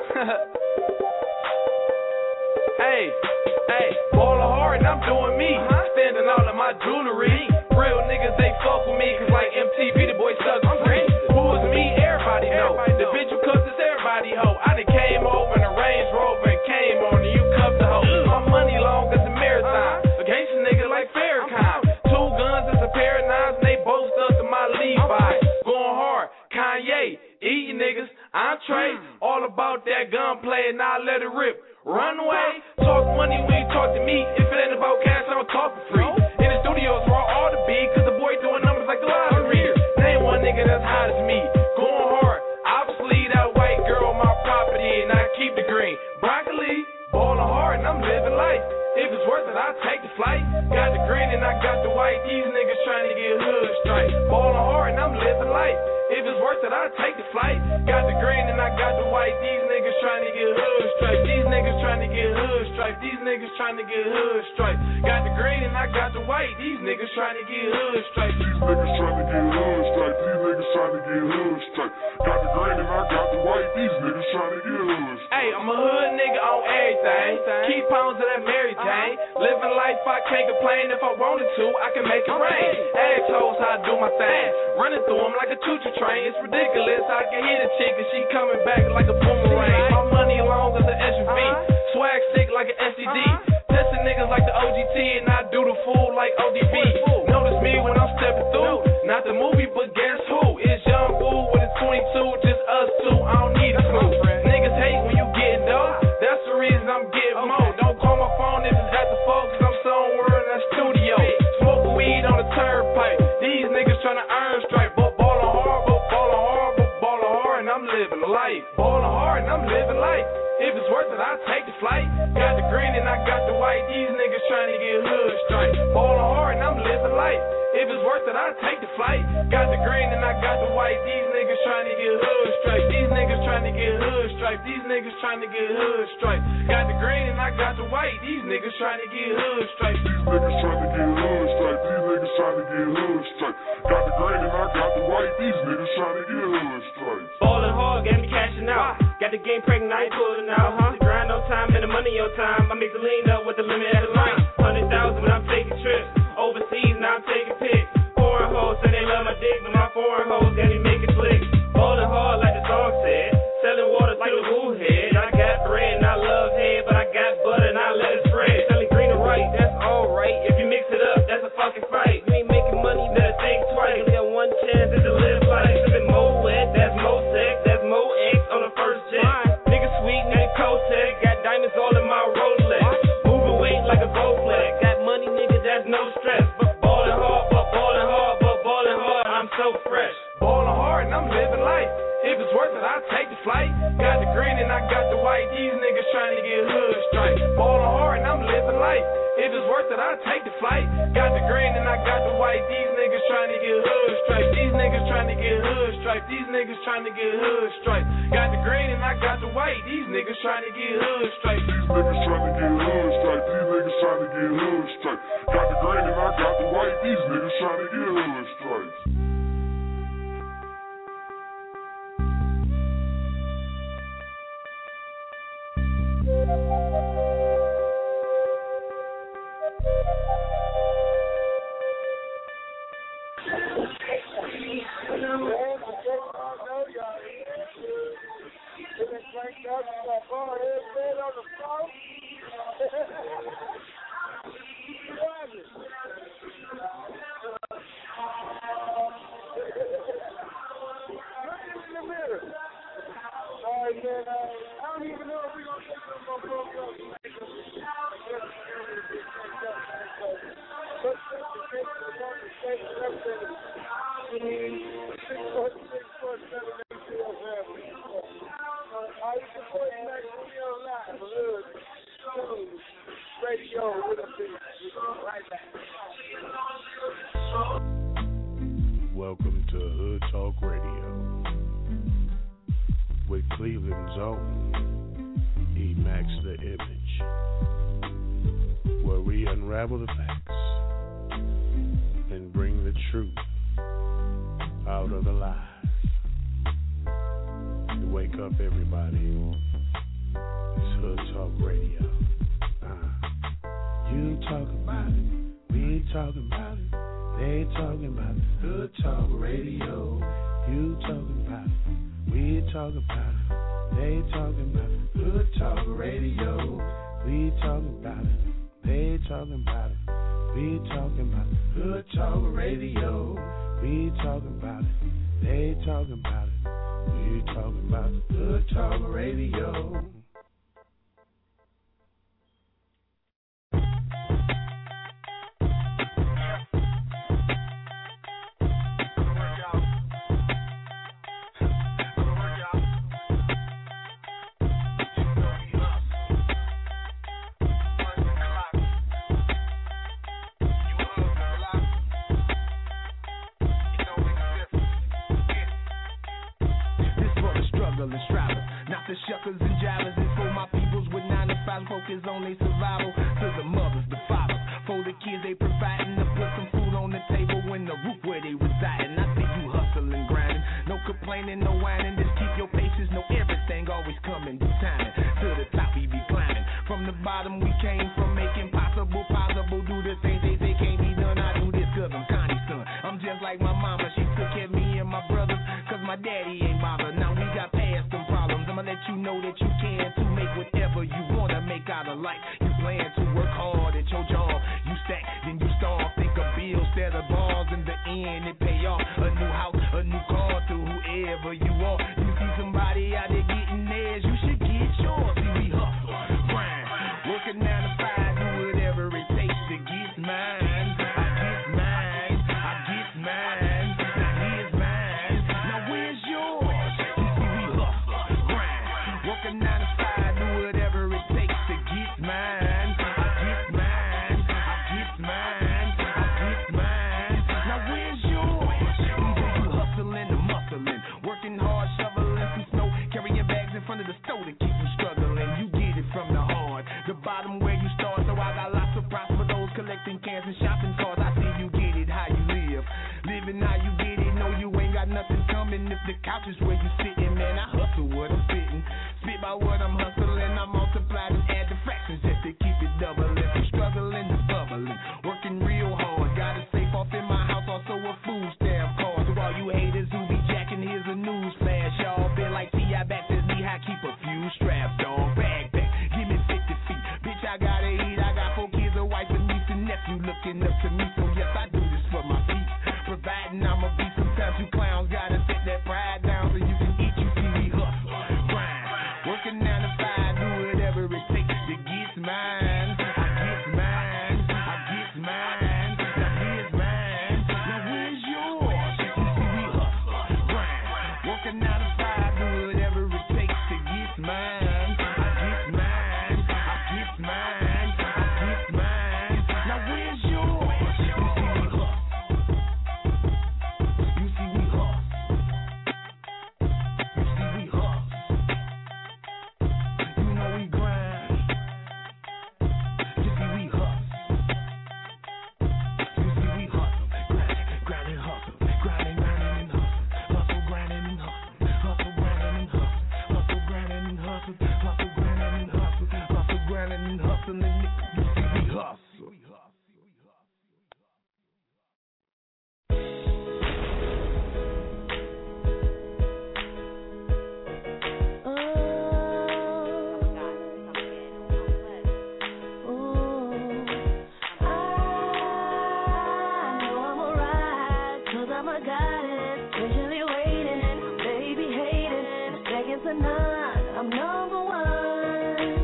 Hey, ballin' hard and I'm doing me. Standing all in my jewelry. Real niggas, they fuck with me, cause like MTV, the boy suck free. Who is me? Everybody know. The bitch who cuffed is everybody hoe. I done came over in a Range Rover and came on and you cuffed the hoe. My money long as a marathon. Gangsta nigga like Farrakhan. 2 guns is a pair of knives and they both stuck to my Levi. Going hard, Kanye, eating niggas, entree. All about that gunplay and I let it rip. Runway, talk money when you talk to me. If it ain't about cash, I don't talk for free. In the studios where I ought to be, cause the boy doing numbers like the lottery. Name one nigga that's hot as me. Going hard, obviously that white girl my property and I keep the green. Broccoli, ballin' hard and I'm living life. If it's worth it, I'll take the flight. Got the green and I got the white. These niggas trying to get hood straight. Ballin' hard and I'm living life. If it's worth it, I'll take the flight. Got the green and I got the white. These niggas trying to get hood straight. These niggas trying to get hood straight. These niggas trying to get hood straight. Got the green and I got the white. These niggas trying to get hood straight. These niggas trying to get hood straight. These niggas trying to get hood straight. Got the green and I got the white. These niggas trying to get hood straight. Hey, I'm a hood nigga on everything. Keep pounds of that Mary Jane. Living life, I can't complain. If I wanted to, I can make it rain. Assholes, how I do my thing. Running through them like a choo-choo train. It's ridiculous. I can hear the chick and she coming back like a boomerang. My money long as an SUV. Swag stick like an STD. Testing niggas like the OGT and I do the fool like ODB. Notice me when I'm stepping through. Not the movie, but guess who? It's Young Boo with a 22. Just us two. I don't need a clue. Niggas hate when you getting dope. That's the reason I'm getting more. Don't call my phone if it's at the phone, cause I'm somewhere in that studio. Smoking weed on the turnpike. These niggas tryna earn straight. But ballin' hard, and I'm living life. Ballin' hard and I'm living life. If it's worth it, I'll take the flight. Got the green and I got the white. These niggas tryna get hood straight. Ballin' hard and I'm living life. If it's worth it, I'll take the flight. Got the green and I got the white. These niggas trying to get hood straight. These niggas trying to get hood straight. These niggas trying to get hood straight. Got the green and I got the white. These niggas trying to get hood straight. These niggas trying to get hood straight. These niggas trying to get hood straight. Got the green and I got the white. These niggas trying to get hood straight. Ballin' hard, got me cashing out. Got the game pregnant, I ain't pulling out. The grind on time and the money on time. I mix the lean up with the limit at the line. 100,000 when I'm taking trips. Overseas, now I'm taking pics. Foreign hoes say they love my dick, but my foreign hoes got me making flicks. Ballin' hard like the song said. Selling water like a woo head. I got bread and I love head, but I got butter and I let it spread. Selling green and white, that's alright. If you mix it up, that's a fucking fight. You ain't making money, better think twice. You got one chance to live life. Sippin' more wet, that's more sex, that's more X on the first jet. Nigga sweet, nigga Kotek, got diamonds all in my Rolex. Moving weight like a Bowflex. Got money, nigga, that's no stress. But ballin' hard, I'm so fresh. Ballin' hard and I'm living life. If it's worth it, I'll take the flight. Got the green and I got the white. These niggas trying to get hood straight. Ballin' hard and I'm living life. If it's worth it, I'll take the flight. Got the green and I got the white. These niggas trying to get hood straight. These niggas trying to get hood straight. These niggas trying to get hood straight. Got the green and I got the white. These niggas trying to get hood straight. These niggas trying to get hood straight. These niggas trying to get hood straight. Got the green and I got the white. These niggas trying to get hood straight. I don't even know if we're going to take them on program. Welcome to Hood Talk Radio with Cleveland's own E-Max the Image, where we unravel the facts and bring the truth out of the lies. To wake up everybody, it's Hood Talk Radio. You talk about it, we talking about it, they talking about it. Hood Talk Radio. You talking about it, we talking about it, they talking about it. Hood Talk Radio. We talking about it, they talking about it, we talking about it. Hood Talk Radio. We talking about it, they talking about it, we talking about it. Hood Talk Radio. Shuckers and jivers, it's for my peoples with 9 to 5 focus on their survival. To the mothers, the fathers, for the kids they providing to put some food on the table when the roof where they residing. I see you hustling, grinding, no complaining, no whining. Just keep your patience, know everything always coming to timing. To the top we be climbing. From the bottom we came from, making possible. Do the things they can't be done. I do this 'cause I'm Connie's son. I'm just like my mama, she took care of me and my brothers 'cause my daddy ain't bothered. Now we got past them problems. I'ma let you know that you can to make whatever you wanna make out of life. You plan to work hard at your job. You stack, then you starve. Think of bills instead of bars. In the end, it pay off. A new house, a new car to whoever you are. You see somebody out there getting theirs, you should get yours. See, we hustle, grind, working 9 to 5, do whatever it takes to get mine. Now coming if the couch is where you sitting, man. I hustle what I'm spitting. Spit by what I'm hustling. I multiply and add the fractions just to keep it doubling. From struggling to bubbling. Working real hard. Got a safe off in my house, also a food stamp card. To all you haters who be jacking, here's a news flash. Y'all been like T.I. back to knee high, keep a few straps on. Bag back, give me 50 feet. Bitch, I gotta eat. I got 4 kids, a wife, a niece, and nephew looking up to me. So yes, I do this for my feet. Providing I'ma be. Sometimes you clowns gotta set that pride down so you can eat. You see me hustle, grind, working 9 to 5, do whatever it takes to get mine. I get mine, I get mine. Now here's mine, now where's yours? You see me hustle, grind, working 9 to 5, do whatever it takes to get mine. I get mine, I get mine, I get mine. Now where's yours? You see me hustle. You see we hustle. You see we hustle. You know we grind. You see we hustle. You see we hustle. Grind and hustle. Grinding and hustle. Hustle, grinding and hustle. Hustle, grinding and hustle. Hustle, grinding and hustle. Hustle, grinding and hustle. Hustle, grinding and hustling. You see we hustle. I'm a goddess, patiently waiting, baby hating, seconds to none, I'm number one.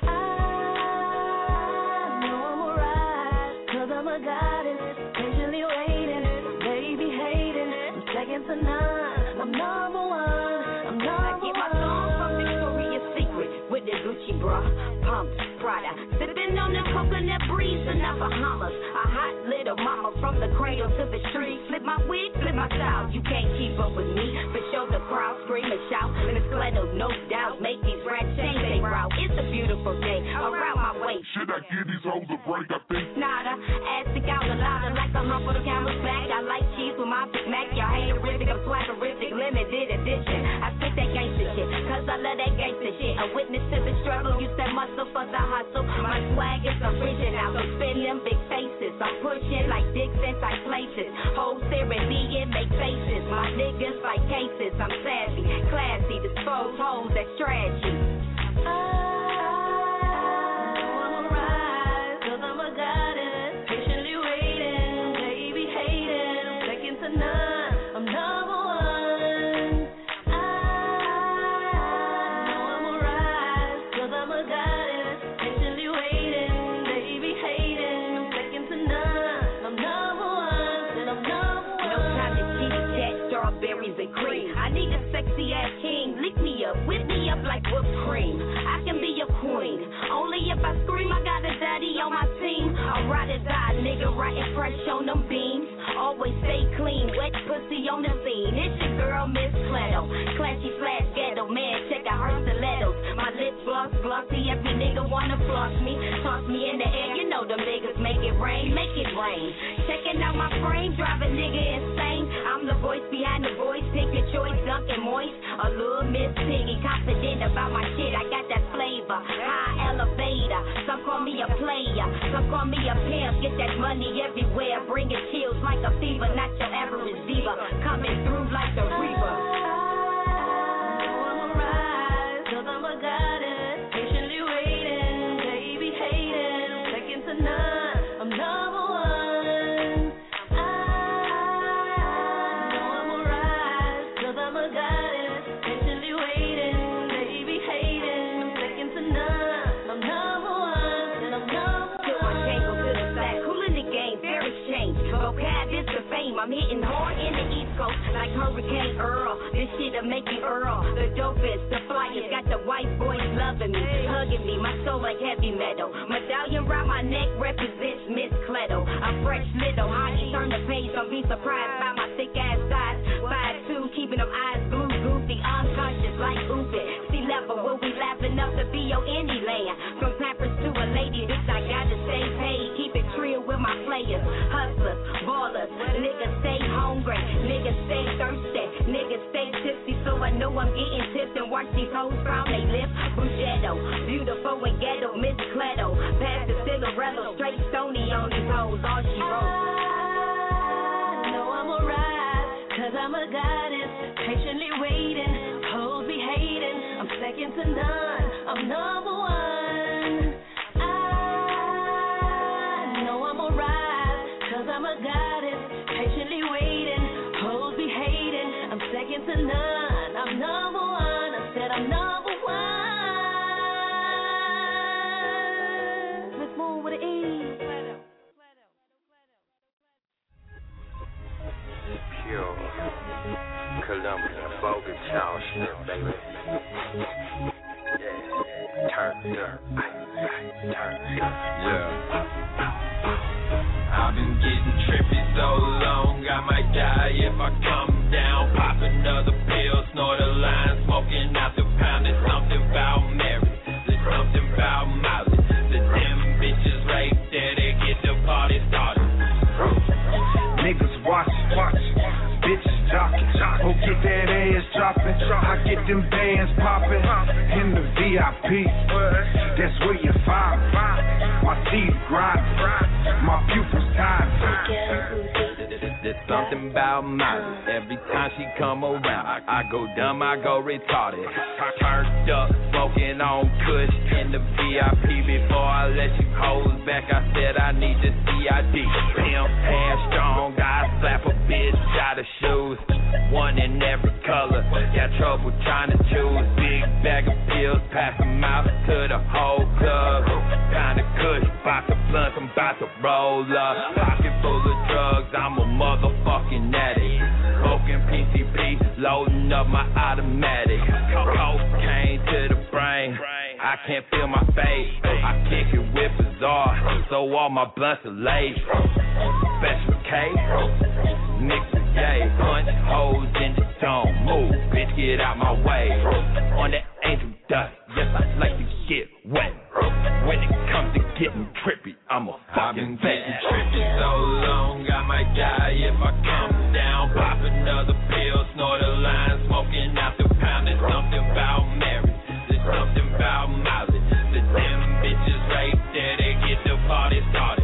I know I'm alright, 'cause I'm a goddess, patiently waiting, baby hating, seconds to none, I'm number one, I'm number one. I get my song from Victoria's Secret with the Gucci bra, pumps, Prada, sipping on the coconut breeze in the Bahamas. A hot little mama from the cradle to the street. Flip my wig, flip my style. You can't keep up with me. For sure the crowd scream and shout. And it's Glenno, no doubt. Make these rats change they route. It's a beautiful day around my way. Should I give these hoes a break? I think Nada, ass stick out louder like a hump for the camel's back. I like cheese with my Big Mac. Y'all hate horrific, I'm swaggerific, limited edition. I spit that gangster shit, 'cause I love that gangster shit. A witness to the struggle, use that muscle for the hustle. My swag is original, so spin them big faces. I'm pushing like dicks inside places. Hoes staring me and make faces. My niggas like cases. I'm sassy, classy, dispose hoes that's trashy. And cream. I need a sexy ass king. Lick me up, whip me up like whipped cream. I can be a queen. Only if I scream, I got a daddy on my team. A ride or die nigga, riding fresh on them beams. Always stay clean, wet pussy on the scene. It's your girl, Miss Cleto. Classy flash ghetto, man, check out her stilettos. My lips glossy, every nigga wanna floss me. Toss me in the air, you know them niggas make it rain, make it rain. Checking out my frame, drive a nigga insane. I'm the voice behind the voice, pick your choice, Dunkin' Moist. A little Miss Piggy, confident about my shit, I got that flavor. High elevator, some call me a player, some call me a pimp. Get that money everywhere, bringing chills like a fever, not your average diva. Coming through like the reaper. I'm alright, 'cause I'm a goddess, patiently waiting, baby hating, second to none, I'm number one. I know I'm alright, 'cause I'm a goddess, patiently waiting, baby hating, second to none, I'm number one, and I'm number one. Put one tangle to the side, cool in the game, fair exchange, vocab is the fame, I'm hitting hard in the East Coast, like Hurricane Earl, this shit'll make you Earl, the dopest, the flyers, got the white boys loving me, hugging me, my soul like heavy metal, medallion round my neck represents Miss Cleto, I'm fresh little, how you turn the page, don't be surprised by my thick ass size, 5'2", keeping them eyes glued, goofy, unconscious like oopin', sea level, will we laughing up the B.O.N.E. land, from Pampers to a lady, bitch, I gotta stay paid, keep it real with my players, hustlers, ballers, niggas stay home great. Niggas stay thirsty, niggas stay tipsy, so I know I'm getting tipped and watch these hoes frown they lip. Brugetto, beautiful and ghetto, Miss Cleto, pass the Cinderella, straight stony on these hoes, all she wrote. I know I'm alright, cause I'm a goddess, patiently waiting, hoes be hating, I'm second to none, I'm number one. I know I'm alright, cause I'm a goddess, patiently waiting, hoes be hating, I'm second to none, I'm number one, I said I'm number one. Let's move with an E. Pure Columbia, bogus child shit, baby. Yeah, turn up, turn up. Yeah. I've been getting trippy so long, I might die if I come down. Pop another pill, snort a line, smoking out the pound. There's something about Mary, there's something about Molly. The damn bitches right there, they get the party started. Niggas watch, bitches jockin', go get that ass droppin'. I get them bands poppin' in the VIP. That's where you find me. My teeth grindin', my pupils tied. There's something about Molly. Every time she come around, I go dumb, I go retarded. Turned up, smoking on Kush in the VIP. Before I let you hoes back, I said I need the CID. Pimp, hand strong, I slap a bitch out of shoes. One in every color, got trouble trying to choose. Big bag of pills, pass them out to the whole club. Kinda Kush, box of blunts, I'm about to roll up. Pocket full of drugs, I'm a motherfucking addict. Smoking PCP, loading up my automatic. Cocaine to the brain, I can't feel my face. I kick it with Bizarre, so all my blunts are laced. Special K, mix with J, punch holes in the dome. Move, bitch, get out my way. On that angel dust, yes, I like to get wet. When it comes to getting trippy, I'm a fucking vet. I've been getting trippy so long, I might die if I come down. Pop another pill, snort a line, smoking out the pound. There's something about Mary, there's something about Molly. The damn bitches right there, they get the party started.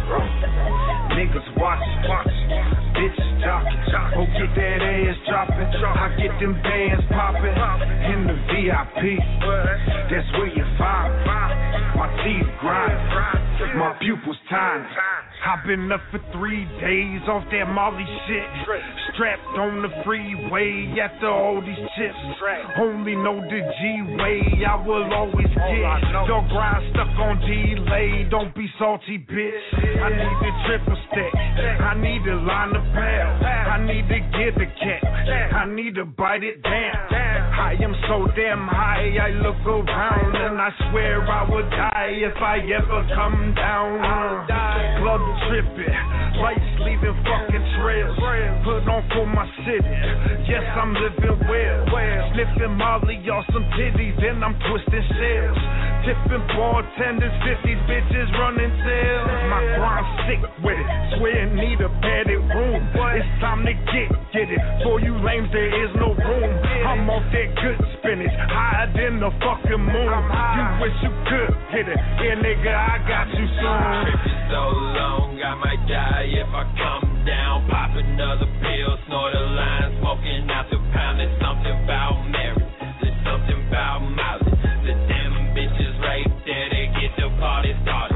Niggas watch, bitches jockin', go get that ass droppin'. I get them bands poppin' in the VIP. That's where you find me. My teeth grindin', my pupils tiny. I've been up for 3 days off that Molly shit. Strapped on the freeway after all these chips. Only know the G-way, I will always get. Your grind stuck on delay, don't be salty, bitch. I need the triple stack, I need a line of pound. I need to get the cat, I need to bite it down. I am so damn high, I look around and I swear I would die if I ever come down. Club tripping, lights leaving fucking trails. Put on for my city, yes I'm living well. Sniffing Molly off some titties, then I'm twisting shells. Tipping bartenders, 50 bitches running tails. My grind sick with it, swear need a padded room. It's time to get it. For you lames there is no room. I'm off that good spinach, higher than the fucking moon. You wish you could hit it, yeah nigga I got you soon. So long, I might die if I come down. Pop another pill, snort a line, smoking out the pound. There's something about Mary, there's something about Molly. The damn bitches right there, they get the party started.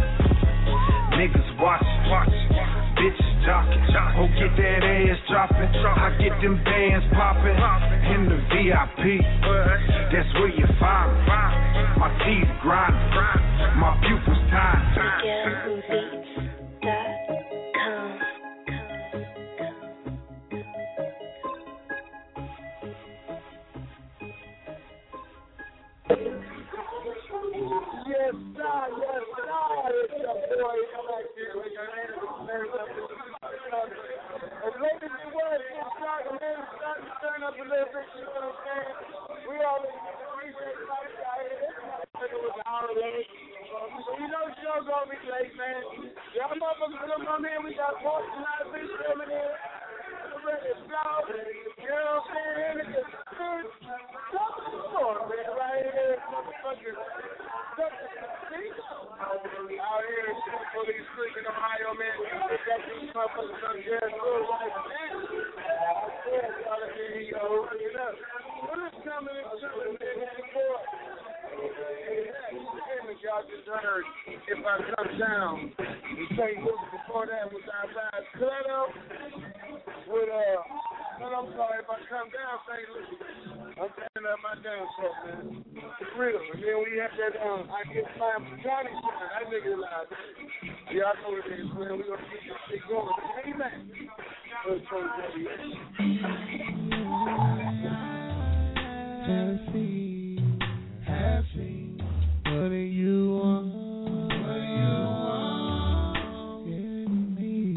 Niggas watch, bitches jockin', go get that ass droppin'. I get them bands poppin' in the VIP. That's where you find me. My teeth grindin', my pupils tied. Yes, sir. It's your boy. Ladies and boys, it's starting to turn up a little bit, you know what I'm saying? We always appreciate everybody out here. It was a holiday. You know the show gonna be late, man. Y'all motherfuckers come on in, we got 49 people coming in. let it flow. You know what I'm saying? It's just good. Come on, man. Right here, motherfucker. Out here, police creeping Ohio, man. Got these motherfuckers on gas road like that. I said, y'all are here, yo. Look it up. What is coming into the nigga boy? Y'all just heard If I Come Down. The St. Louis before that was our last cut-up with I'm sorry, If I Come Down, St. Louis. I'm turning up my damn self, man. For real. And then we had that I Get Mine from Johnny Shine. That nigga live. Y'all know what it is, man. We gonna keep this shit going. Amen. Happy. What do you want? What do you want? Give me.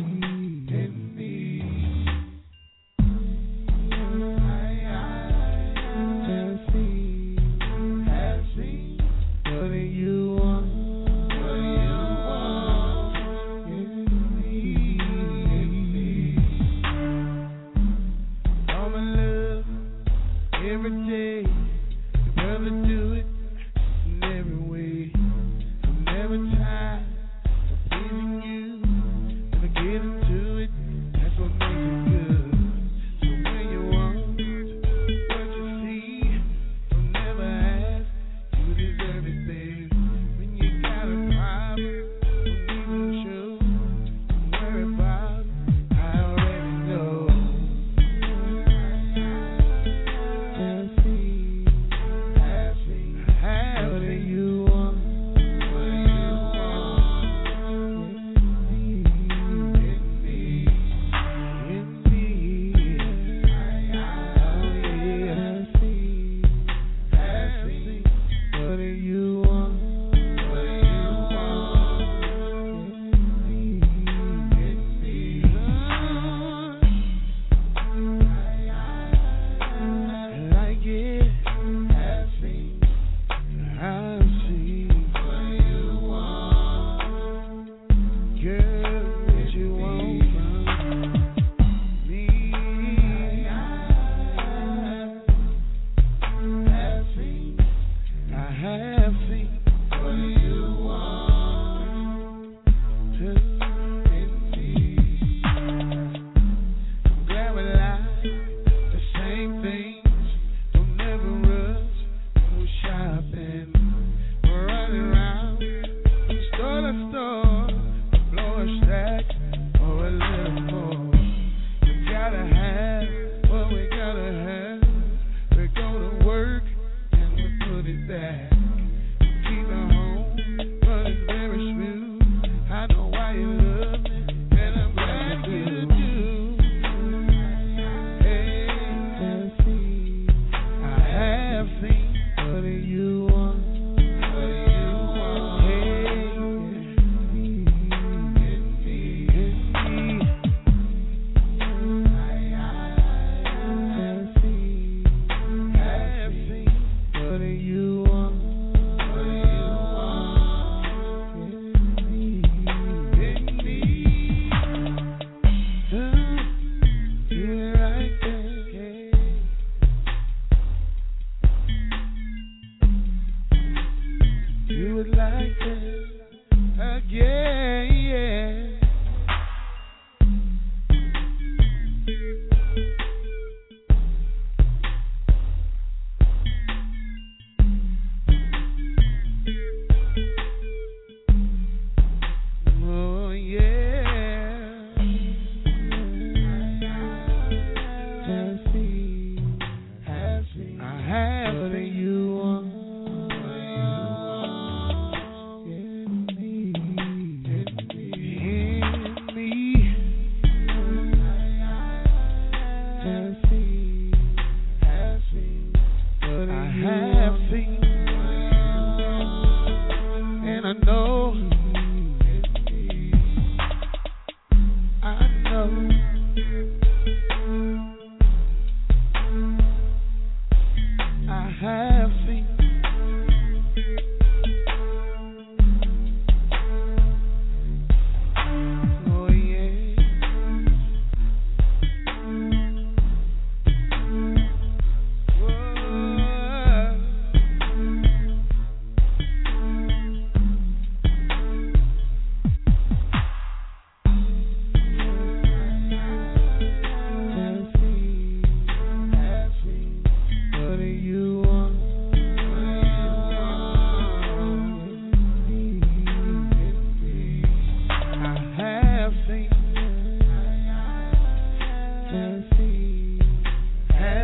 Happy. What do you want? What do you want? Give me. All my love every day. Brother, do it in every way. I'm never tired of pleasing you. Never get into it. That's what makes it good. So when you want what you see, don't never ask. You deserve it, baby. When you got a problem, don't even show. Don't worry about it. I already know. Just see.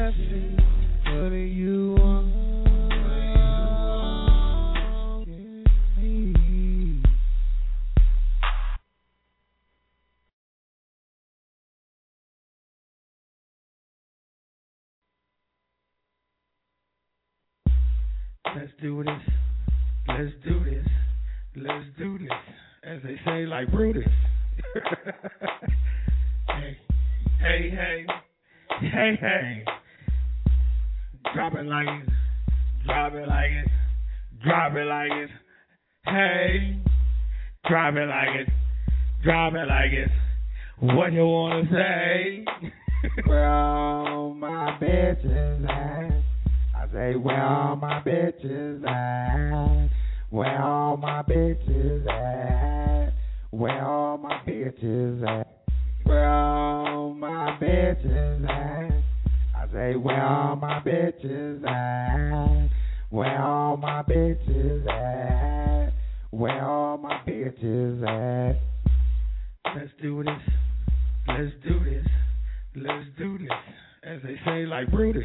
I see. What do you want? Let's do this. Let's do this. Let's do this. As they say, like Brutus. Hey, hey, hey, hey, hey. Drop it like it. Drop it like it. Drop it like it. Hey. Drop it like it. Drop it like it. What you wanna say? Where all my bitches at? I say, where all my bitches at? Where all my bitches at? Where all my bitches at? Where all my bitches at? I say, where all my bitches at? Where all my bitches at? Where all my bitches at? Let's do this. Let's do this. Let's do this. As they say, like Brutus.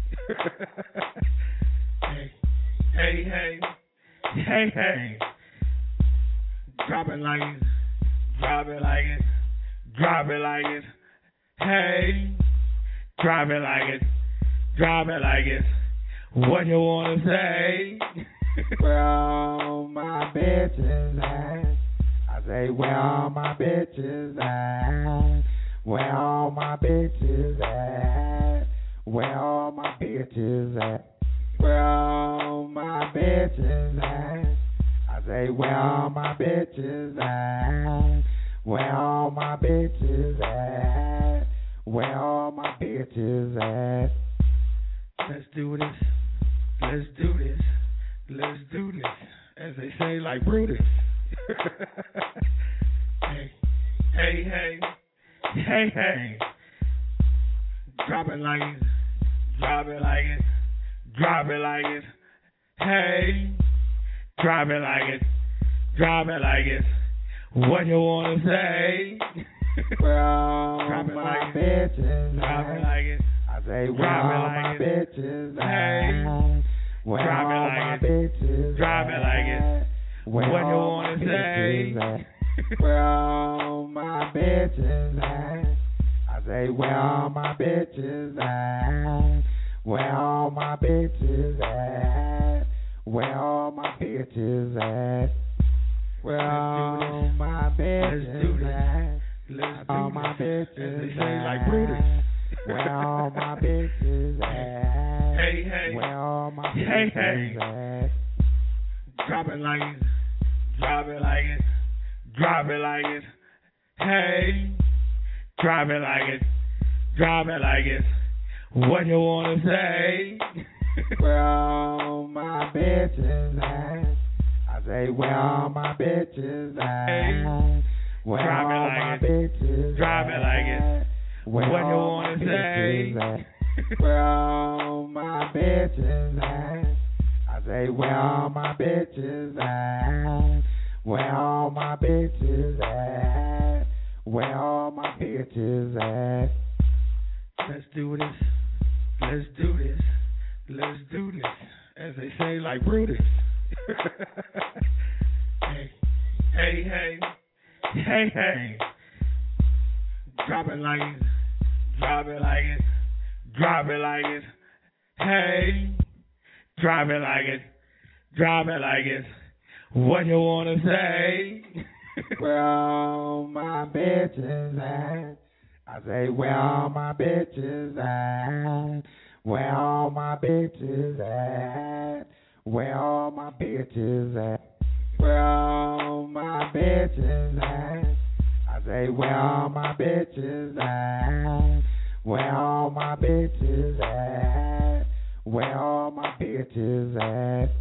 Hey, hey, hey, hey, hey. Drop it like it. Drop it like it. Drop it like it. Hey. Drop it like it. Drop it like it. What you wanna say? Where all my bitches at? I say, where all my bitches at? Where all my bitches at? Where all my bitches at? Where all my bitches at? I say, where all my bitches at? Where all my bitches at? Where all my bitches at? Let's do this. Let's do this. Let's do this. As they say, like Brutus. Hey, hey, hey, hey, hey. Drop it like it. Drop it like it. Drop it like it. Hey. Drop it like it. Drop it like it. What you wanna say? Where all my bitches drop it like it. I say, where all my bitches at? Where all my bitches drop it like it. What you wanna say? Where all my bitches at? I say, where all my bitches at? Where all my bitches at? Where all my bitches at? Where all my bitches at? Let's all my bitches at? Like Brutus. Where all my bitches at? Hey, hey. Where all my bitches at? Drop it like it. Drop it like it. Drop it like it. Hey. Drop it like it. Drop it like it. What you wanna say? Where all my bitches at? I say, where all my bitches at? Where all my bitches at? Drop it like it. What you wanna say? Where all my bitches at? I say, where all my bitches at? Where all my bitches at? Where all my bitches at? Let's do this. Let's do this. Let's do this. As they say, like Brutus. Hey, hey, hey, hey, hey. Drop it like it. Drop it like it. Drop it like it. Hey. Drop it like it. Drop it like it. What you wanna say? Where all my bitches at? I say, where all my bitches at? Where all my bitches at? Where all my bitches at? Where all my bitches at? I say, where all my bitches at? Where all my bitches at? Where all my bitches at?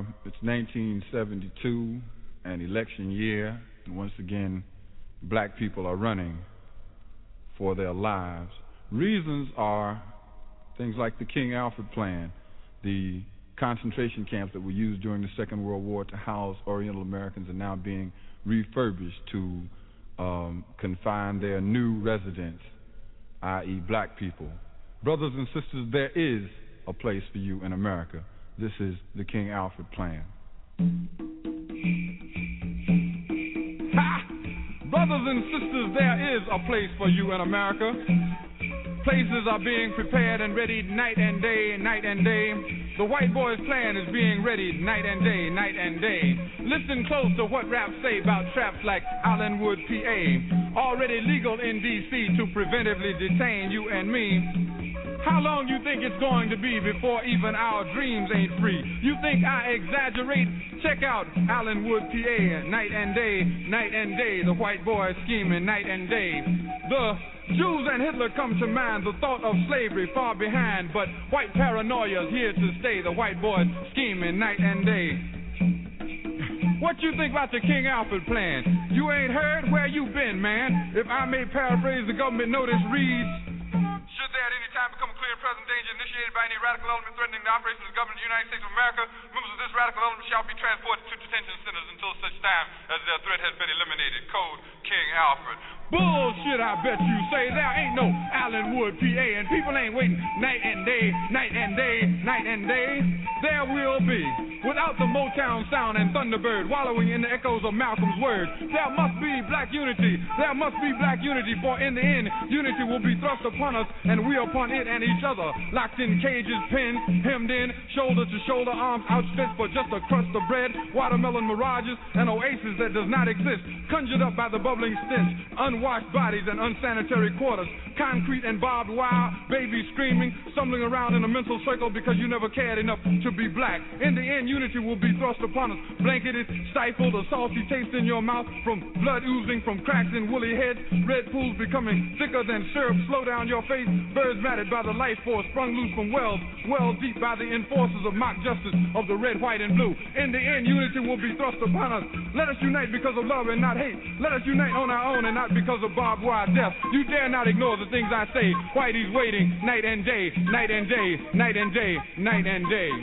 It's 1972, an election year, and once again, black people are running for their lives. Reasons are things like the King Alfred Plan, the concentration camps that were used during the Second World War to house Oriental Americans are now being refurbished to confine their new residents, i.e. black people. Brothers and sisters, there is a place for you in America. This is the King Alfred Plan. Ha! Brothers and sisters, there is a place for you in America. Places are being prepared and ready night and day, night and day. The white boy's plan is being ready night and day, night and day. Listen close to what raps say about traps like Allenwood, PA. Already legal in D.C. to preventively detain you and me. How long you think it's going to be before even our dreams ain't free? You think I exaggerate? Check out Allenwood, PA, night and day, night and day. The white boy scheming night and day. The Jews and Hitler come to mind, the thought of slavery far behind, but white paranoia's here to stay. The white boy scheming night and day. What you think about the King Alfred Plan? You ain't heard? Where you been, man? If I may paraphrase the government notice reads, should there at any time become a clear and present danger initiated by any radical element threatening the operations of the government of the United States of America, members of this radical element shall be transported to detention centers until such time as their threat has been eliminated. Code King Alfred. Bullshit, I bet you say. There ain't no Allenwood, PA, and people ain't waiting night and day, night and day, night and day. There will be. Without the Motown sound and Thunderbird wallowing in the echoes of Malcolm's words, there must be black unity. There must be black unity, for in the end, unity will be thrust upon us, and we upon it and each other. Locked in cages, pinned, hemmed in, shoulder to shoulder, arms outstretched for just a crust of bread, watermelon mirages, an oasis that does not exist, conjured up by the bubbling stench, unwashed bodies and unsanitary quarters, concrete and barbed wire, babies screaming, stumbling around in a mental circle because you never cared enough to be black. In the end, unity will be thrust upon us, blanketed, stifled, a salty taste in your mouth from blood oozing from cracks in woolly heads, red pools becoming thicker than syrup, slow down your face, birds matted by the life force, sprung loose from wells deep by the enforcers of mock justice of the red, white, and blue. In the end, unity will be thrust upon us. Let us unite because of love and not hate. Let us unite on our own and not because of barbed wire death. You dare not ignore the things I say. Whitey's waiting night and day, night and day, night and day, night and day.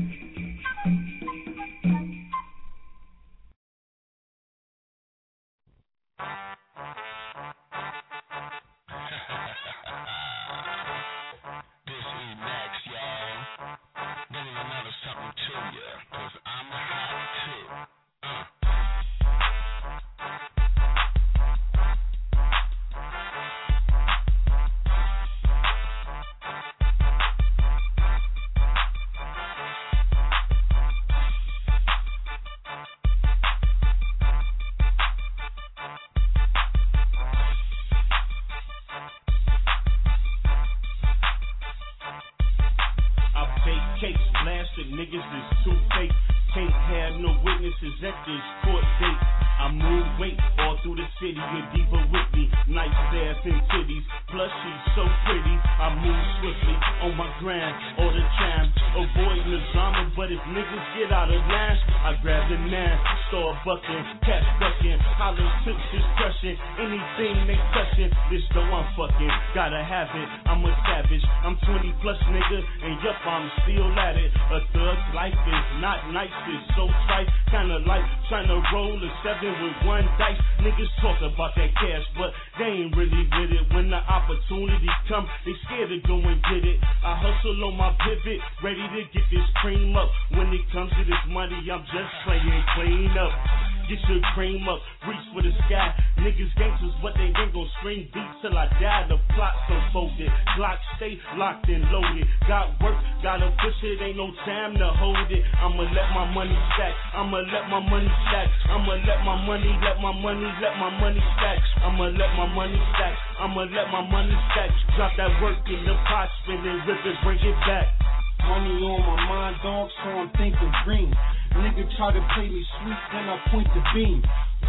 Niggas is too fake, can't have no witnesses at this court date. I move weight all through the city, get deeper with me. Nice ass and titties, plus she's so pretty. I move swiftly on my grind all the time, avoiding the drama. But if niggas get out of line, I grab the 9, start bucking, catch ducking, hollering, tips is crushing. Anything they touching, this though I'm fucking. Gotta have it, I'm a savage. I'm 20 plus nigga, and yup, I'm still at it. A thug's life is not nice, it's so trite. Kinda like trying to roll a 7 with 1 dice. Niggas talk about that cash, but they ain't really with it. When the opportunity come, they scared to go and get it. I hustle on my pivot, ready to get this cream up. When it comes to this money, I'm just playing clean up. Get your cream up, reach for the sky. Niggas gangsters, but they ain't gon' scream beats till I die. The plot's unfolded, Glock stay locked and loaded. Got work, gotta push it, ain't no time to hold it. I'ma let my money stack, I'ma let my money stack. I'ma let my money, let my money, let my money stack. I'ma let my money stack, I'ma let my money stack. Drop that work in the pot, spin it, rip it, bring it back. Money on my mind, dog, so I'm thinking green. Nigga try to play me sweet, then I point the beam.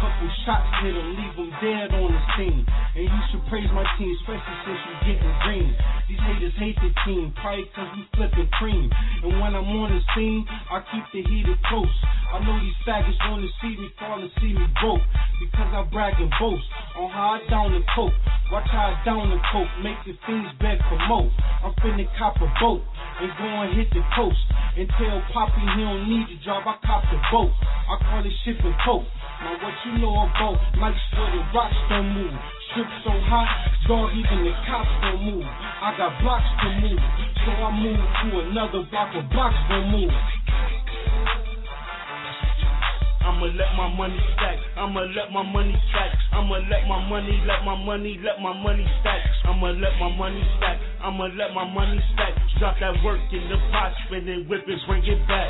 couple shots hit him, leave him dead on the scene. And you should praise my team, especially since you getting green. These haters hate the team, probably cause we flipping cream. And when I'm on the scene, I keep the heater close. I know these faggots wanna see me fall and see me broke, because I brag and boast on how I down the coke. Watch how I down the coke, make the things beg for more. I'm finna cop a boat and go and hit the coast, and tell Poppy he don't need the job, I cop the boat. I call it shipping coke. Now what you know about nights where the rocks don't move, strip so hot, dog, even the cops don't move. I got blocks to move, so I move to another block of blocks don't move. I'ma let my money stack, I'ma let my money stack, I'ma let my money stack, I'ma let my money stack, I'ma let my money stack. Drop that work in the pot, spin it, whip it, bring it back.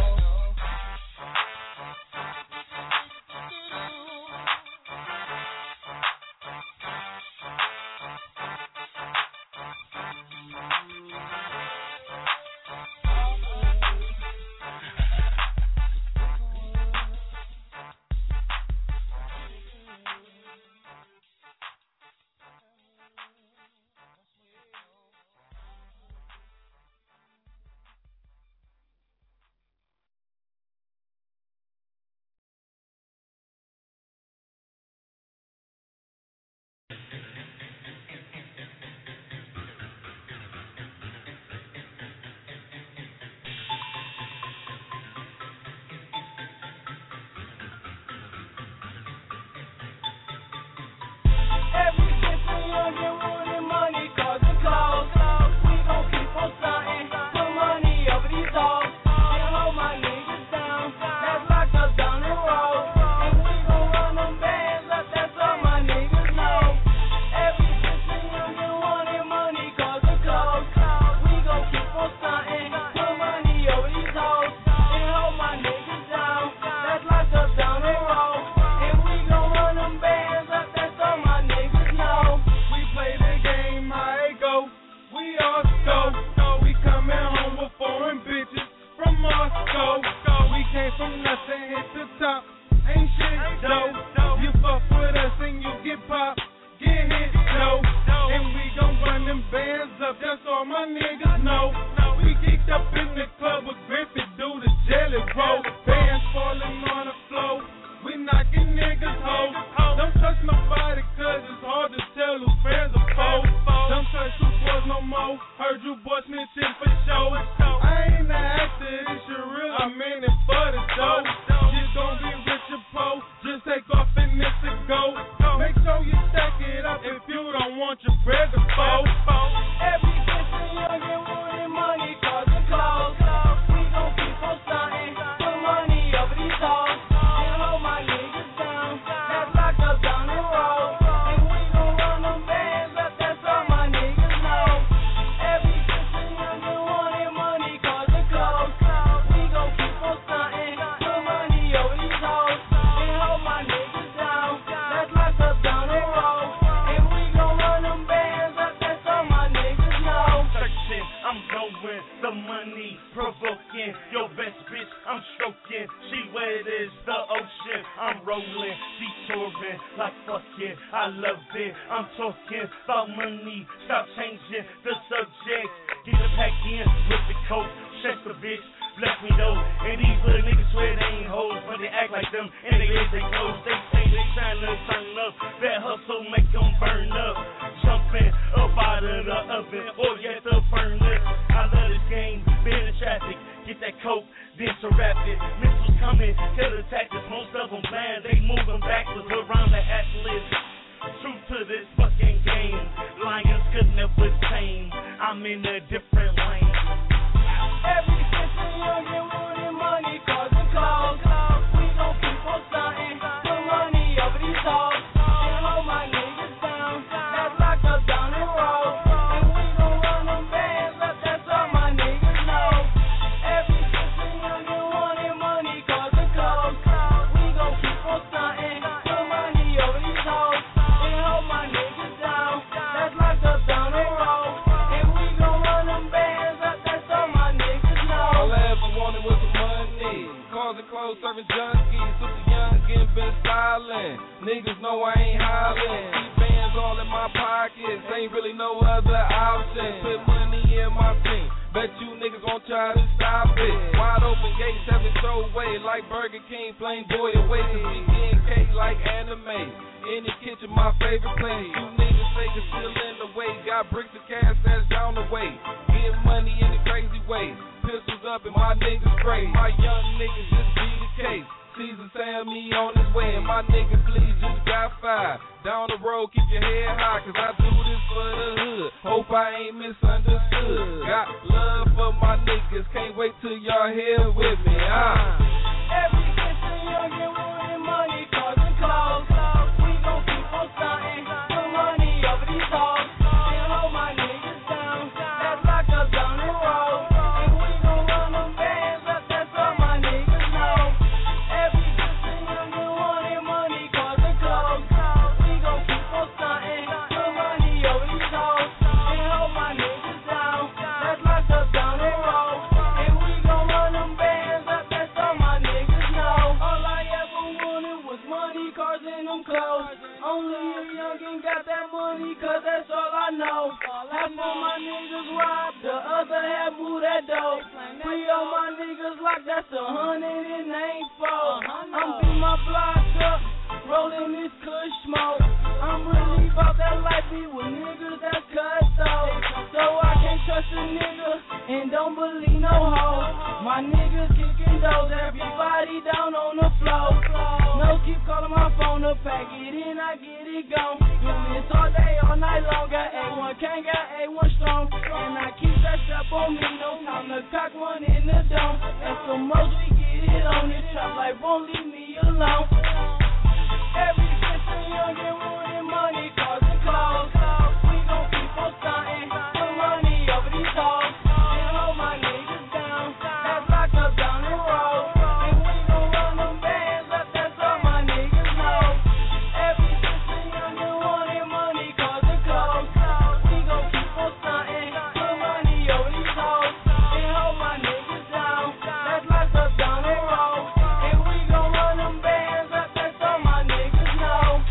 Service junkies, super young youngin' been silent. Niggas know I ain't hollering. These bands all in my pockets, ain't really no other option. Put money in my team, bet you niggas gon' try to stop it. Wide open gates, having throw away like Burger King, plain boy away. Cause we getting cake like anime. In the kitchen, my favorite place. You niggas fake is still in the way. Got bricks of cash that's down the way. Getting money in a crazy way. Pistols up and my niggas spray. My young niggas just be the case. Caesar send me on his way. And my niggas please just got fired. Down the road, keep your head high. Cause I do this for the hood. Hope I ain't misunderstood. Got love for my niggas. Can't wait till y'all here with me. Every Christian youngin' wanting money, cars and clothes. We gon' keep on stuntin', put money over these hoes. And hold my niggas down, that's locked up down the road. And we gon' run them bands up, that's all my niggas know. Every Christian youngin' wanting money, cars and clothes. We gon' keep on stuntin', put money over these hoes. And hold my niggas down, that's locked up down the road. And we gon' run them bands up, that's all my niggas know. All I ever wanted was money, cars, and them clothes. Only a youngin' got that money, cause that's all I know. Half of my niggas robbed, the other half moved that dough. 3 of my niggas locked, that's 100 and ain't 4. I'm beat my block up, rolling this kush smoke. I'm really about that life, be with niggas that's cut though. So I can't trust a nigga, and don't believe no hoe. My niggas kicking doors, everybody down on the floor. No keep calling my phone to pack it in, I get it gone. Do this all day, all night long. Got A1, can't got A1 strong. And I keep that strap on me, no time to cock one in the dome. That's the most we get it on this trap, like won't leave me alone. Every Christian youngin' wanting money, cars and clothes. We gon' keep on stuntin', put money over these hoes. And hold my niggas down, that's locked up down the road. And we gon' run them bands up, that's all my niggas know. Every Christian youngin' wanting money, cars and clothes. We gon' keep on stuntin', put money over these hoes. And hold my niggas down, that's locked up down the road. And we gon' run them bands up, that's all my niggas know.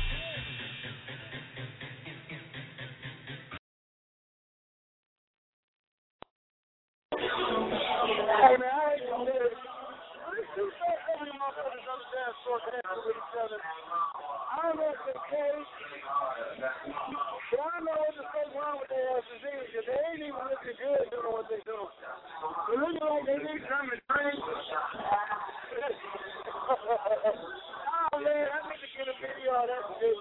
Hey man, I ain't gonna let it. You say every motherfuckers understand short answer with each other. I don't know if they can, but I know what the fuck wrong with their asses is, because they ain't even looking good doing what they do. They're looking like they need something to drink. Oh man, I need to get a video of that shit.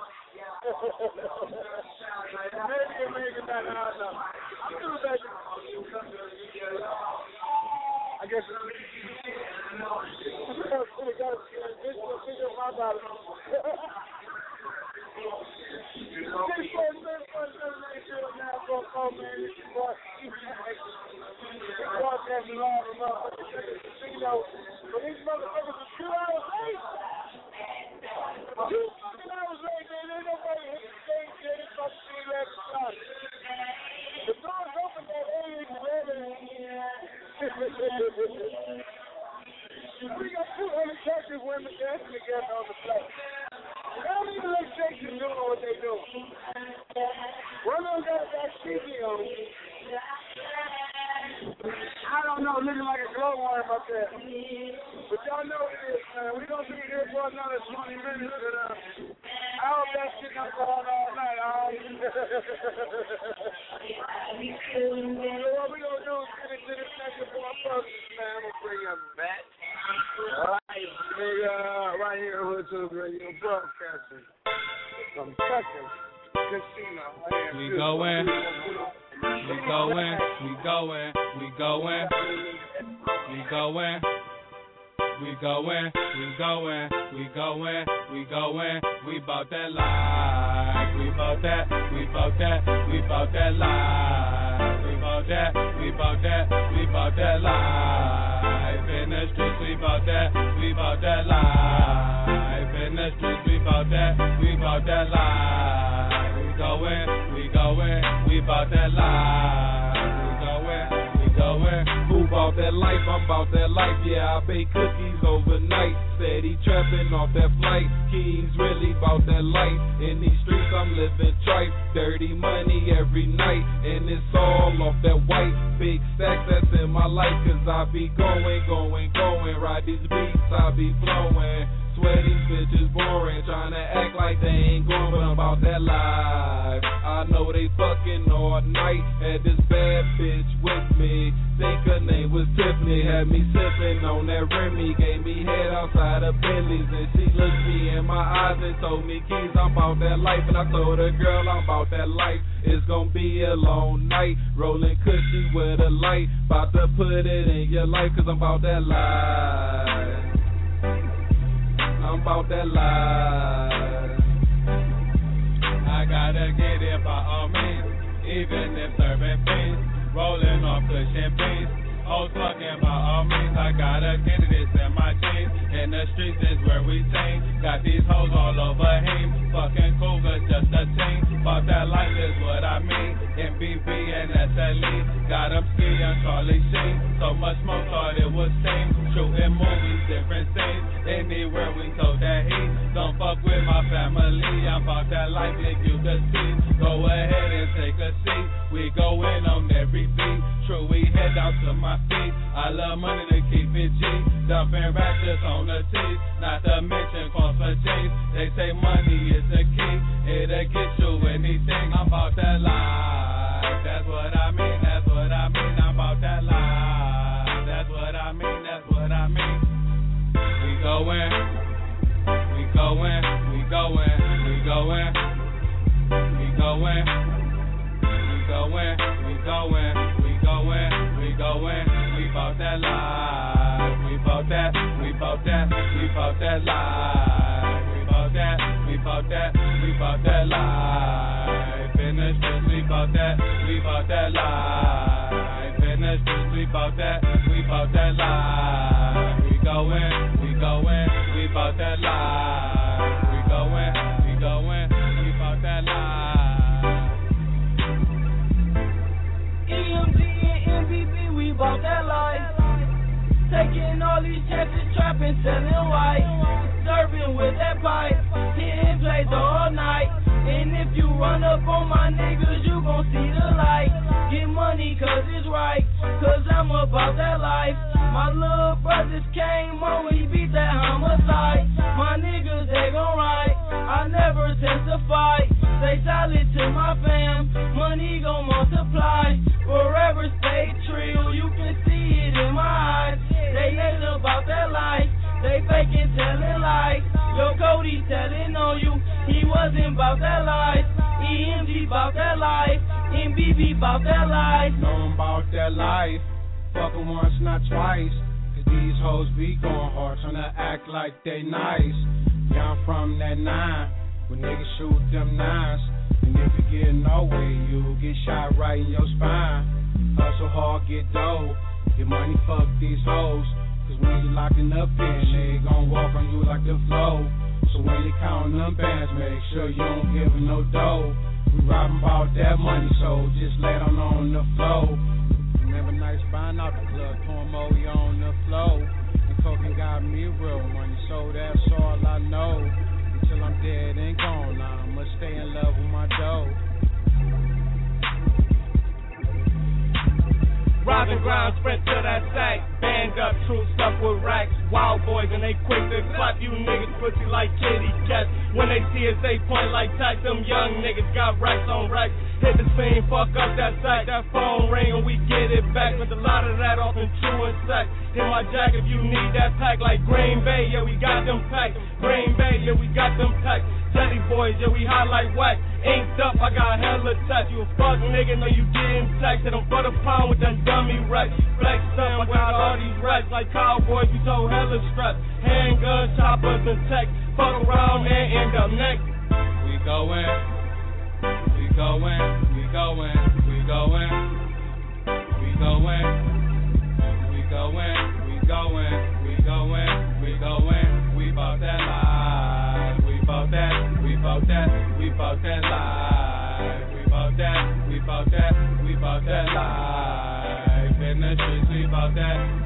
Maybe not, I don't know. I'm doing that. I guess it's but these motherfuckers are 2 hours late. 2 fucking hours late, man. Ain't nobody hit the stage yet. It's about to be 11 o'clock. The door's open at 8:11. We got 2 unattractive women dancing together on the floor. They don't even look sexy doing what they do. One of them got a back TV on. I don't know, looking like a glowworm up there. But y'all know what it is, man. We're going to be here for another 20 minutes. And, I hope that shit not going all night. So what we going to do is get into this second for our purpose, man. I'm going to bring up back. Right here on Hood Tube Radio broadcasting from Texas Casino. We going. We going, we going, we going, we going, we going, we going, we going, we going, we bout that life, we bout that, we bout that, we bout that life, we bout that, we bout that, we bout that life, in the streets we bout that, we bout that life, in the streets we bout that, we bout that life, we going, we bout that life, we going, move off that that life, I'm about that life. Yeah, I bake cookies overnight. Said he trapping off that flight. Keys really about that life. In these streets, I'm living tripe. Dirty money every night, and it's all off that white. Big stacks that's in my life, cause I be going. Ride these beats, I be flowing. Swear these bitches boring, tryna act like they ain't going, but I'm about that life. I know they fucking all night, had this bad bitch with me. Think her name was Tiffany, had me sipping on that Remy. Gave me head outside of Bentley's, and she looked me in my eyes and told me, Keys, I'm about that life. And I told her, girl, I'm about that life. It's gonna be a long night, rolling cushy with a light. About to put it in your life, cause I'm about that life. I'm about that life. I gotta get it by all means, even if serving fiends, rolling off cushion beans. Hoes fucking by all means, I gotta get it, it's in my jeans. In the streets is where we sing. Got these hoes all over him. Fucking Cougar, just a team. About that life is what I mean. MBB and SLE. Got them skiing Charlie Sheen. So much smoke, thought it was steam. Shooting movies, different scenes. Anywhere we told that heat. Don't fuck with my family. I'm about that life, if you could see. Go ahead and take a seat. We go in on every beat. True, we head out to my feet. I love money to keep it G. Dumping racks just on the teeth. Not to mention cost for jeans. They say money is the key. It'll get you anything. I'm about that life. That's what I mean. That's what I mean. I'm about that life. That's what I mean. That's what I mean. We going. We going. We going. We going. We going. We going. We going. We going. We going. We bout that life. We bout that. We bout that. We bout that life. We bout that. We bout that. We bout that life. In the streets, we bout that. We bout that life. In the streets, we bout that. We bout that life. We going. We going. We bout that life. We going. We going. We bout that life. EMG and MBB, we bout that life. Taking all these chances, trapping, selling white. Serving with that pipe, hitting plays all night. And if you run up on my niggas, you gon' see the light. Get money cause it's right, cause I'm about that life. My little brothers came on, we beat that homicide. My niggas, they gon' ride, I never testify. Stay solid to my fam, money gon' multiply. Forever stay true, you can see it in my eyes. They ain't about that life, they faking telling lies. Yo, Cody telling on you, he wasn't about that life. EMG about that life, MBB about that life. Know I'm about that life, fuckin' once, not twice. Cause these hoes be going hard, tryna act like they nice. Yeah, I'm from that 9, when niggas shoot them 9s. And if you get nowhere, you get shot right in your spine. Hustle hard, get dough, get money, fuck these hoes. Cause when you locking up in, they gon' walk on you like the flow. So when you countin' them bands, make sure you don't give them no dough. We robbing about that money, so just lay down on the floor. Remember nights buying out the club, pouring more on the flow. And cocaine got me real money, so that's all I know. Until I'm dead and gone, I'ma stay in love with my dough. Robbing ground, sprint to that sack. Band up, true stuff with racks. Wild boys and they quick to clap you niggas pussy like kitty cats. When they see us, they point like tack. Them young niggas got racks on racks. Hit the scene, fuck up that sack. That phone ring and we get it back. With a lot of that off in true and sack. Hit my jack if you need that pack. Like Green Bay, yeah, we got them packed. Green Bay, yeah, we got them packed. Jelly boys, yeah, we hot like wax. Inked up, I got hella tats. You a fuck nigga, know you getting taxed. Hit them for the pound with them dummy racks. Flexed up, I got all these racks. Like cowboys, we told hella straps. Handguns, choppers, and tech. Fuck around and end up next. We going, we going, we going, we going, we going, we going, we going, we going, we going, we bout that life. We bout that, we bout that, we bout that life. We bout that, we bout that, we bout that life. In the streets, we bout that.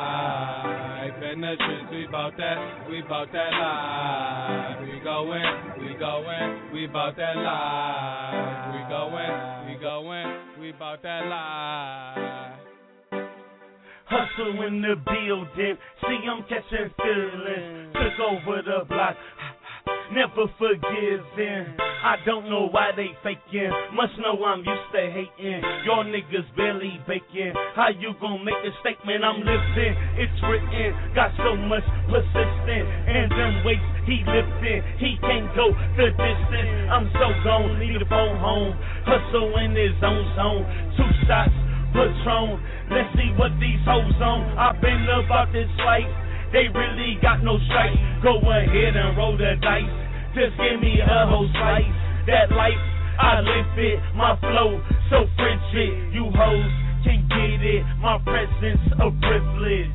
life. In the streets, we bout that life. We going, we bout that life. We going, we bout that life. Hustle in the building, see I'm catching feelings. Took over the block, never forgiving. I don't know why they faking. Must know I'm used to hating. Y'all niggas barely baking. How you gon' make a statement? I'm living, it's written. Got so much persistent. And them weights he lifting, he can't go the distance. I'm so gone, need to phone home. Hustle in his own zone. 2 shots, Patron. Let's see what these hoes on. I've been about this life. They really got no stripes. Go ahead and roll the dice. Just give me a whole slice. That life, I live it. My flow so frigid. You hoes can get it. My presence a privilege.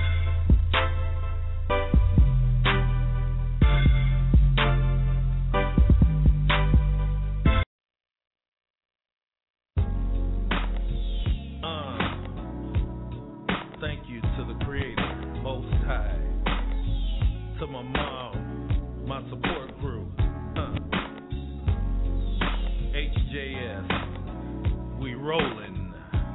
Thank you to the Creator, Most High, to my mom, my support group, HJS, we rollin'.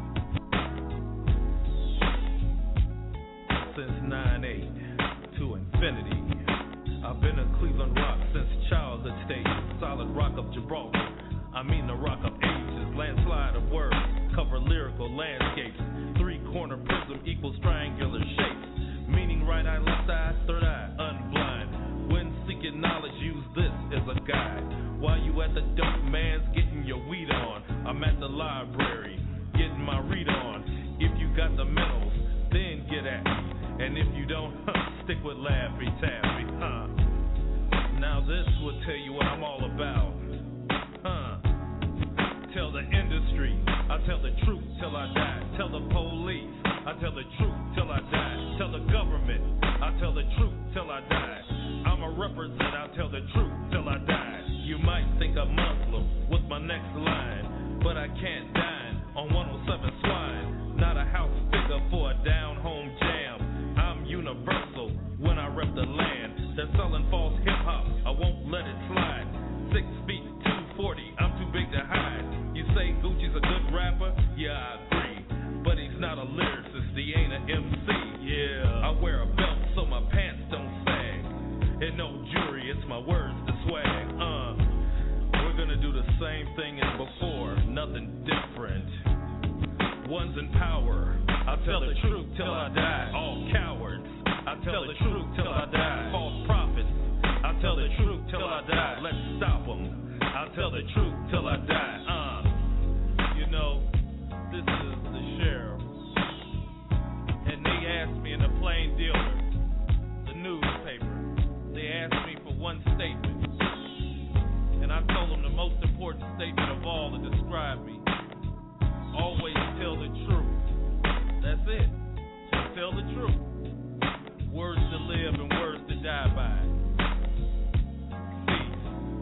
Since 9/8 to infinity, I've been a Cleveland rock since childhood stage, solid rock of Gibraltar, I mean the rock of ages, landslide of words, cover lyrical landscapes, 3-corner prism equals triangular shapes, meaning right eye, left eye, third eye, unblind. When seeking knowledge, use this as a guide. While you at the dope man's getting your weed on, I'm at the library getting my read on. If you got the mentals, then get at me. And if you don't, stick with Laffy Taffy. Now this will tell you what I'm all about. Tell the industry, I tell the truth till I die. Tell the police, I tell the truth till I die. Tell the government, I tell the truth till I die. I'm a represent, I tell the truth till I die. You might think I'm Muslim with my next line, but I can't dine on 107 swine. Not a house figure for a down home jam. I'm universal when I rep the land. They're selling false hip hop, I won't let it slide. 6 feet 240, I'm too big to hide. You say Gucci's a good rapper? Yeah, I agree. But he's not a lyricist, he ain't an MC. Yeah, I wear a belt so my pants don't sag. And no jewelry, it's my words to swag. We're gonna do the same thing as before, nothing different. One's in power, I'll tell the truth till I die. All cowards, I'll tell the truth till I die. False prophets, I'll tell the truth till I die. Let's stop them, I'll tell the truth till I die. You know, this is the sheriff. And they asked me in the Plain Dealer, the newspaper, they asked me for one statement. And I told them the most important statement of all to describe me. Always tell the truth. That's it. Just tell the truth. Words to live and words to die by. Peace.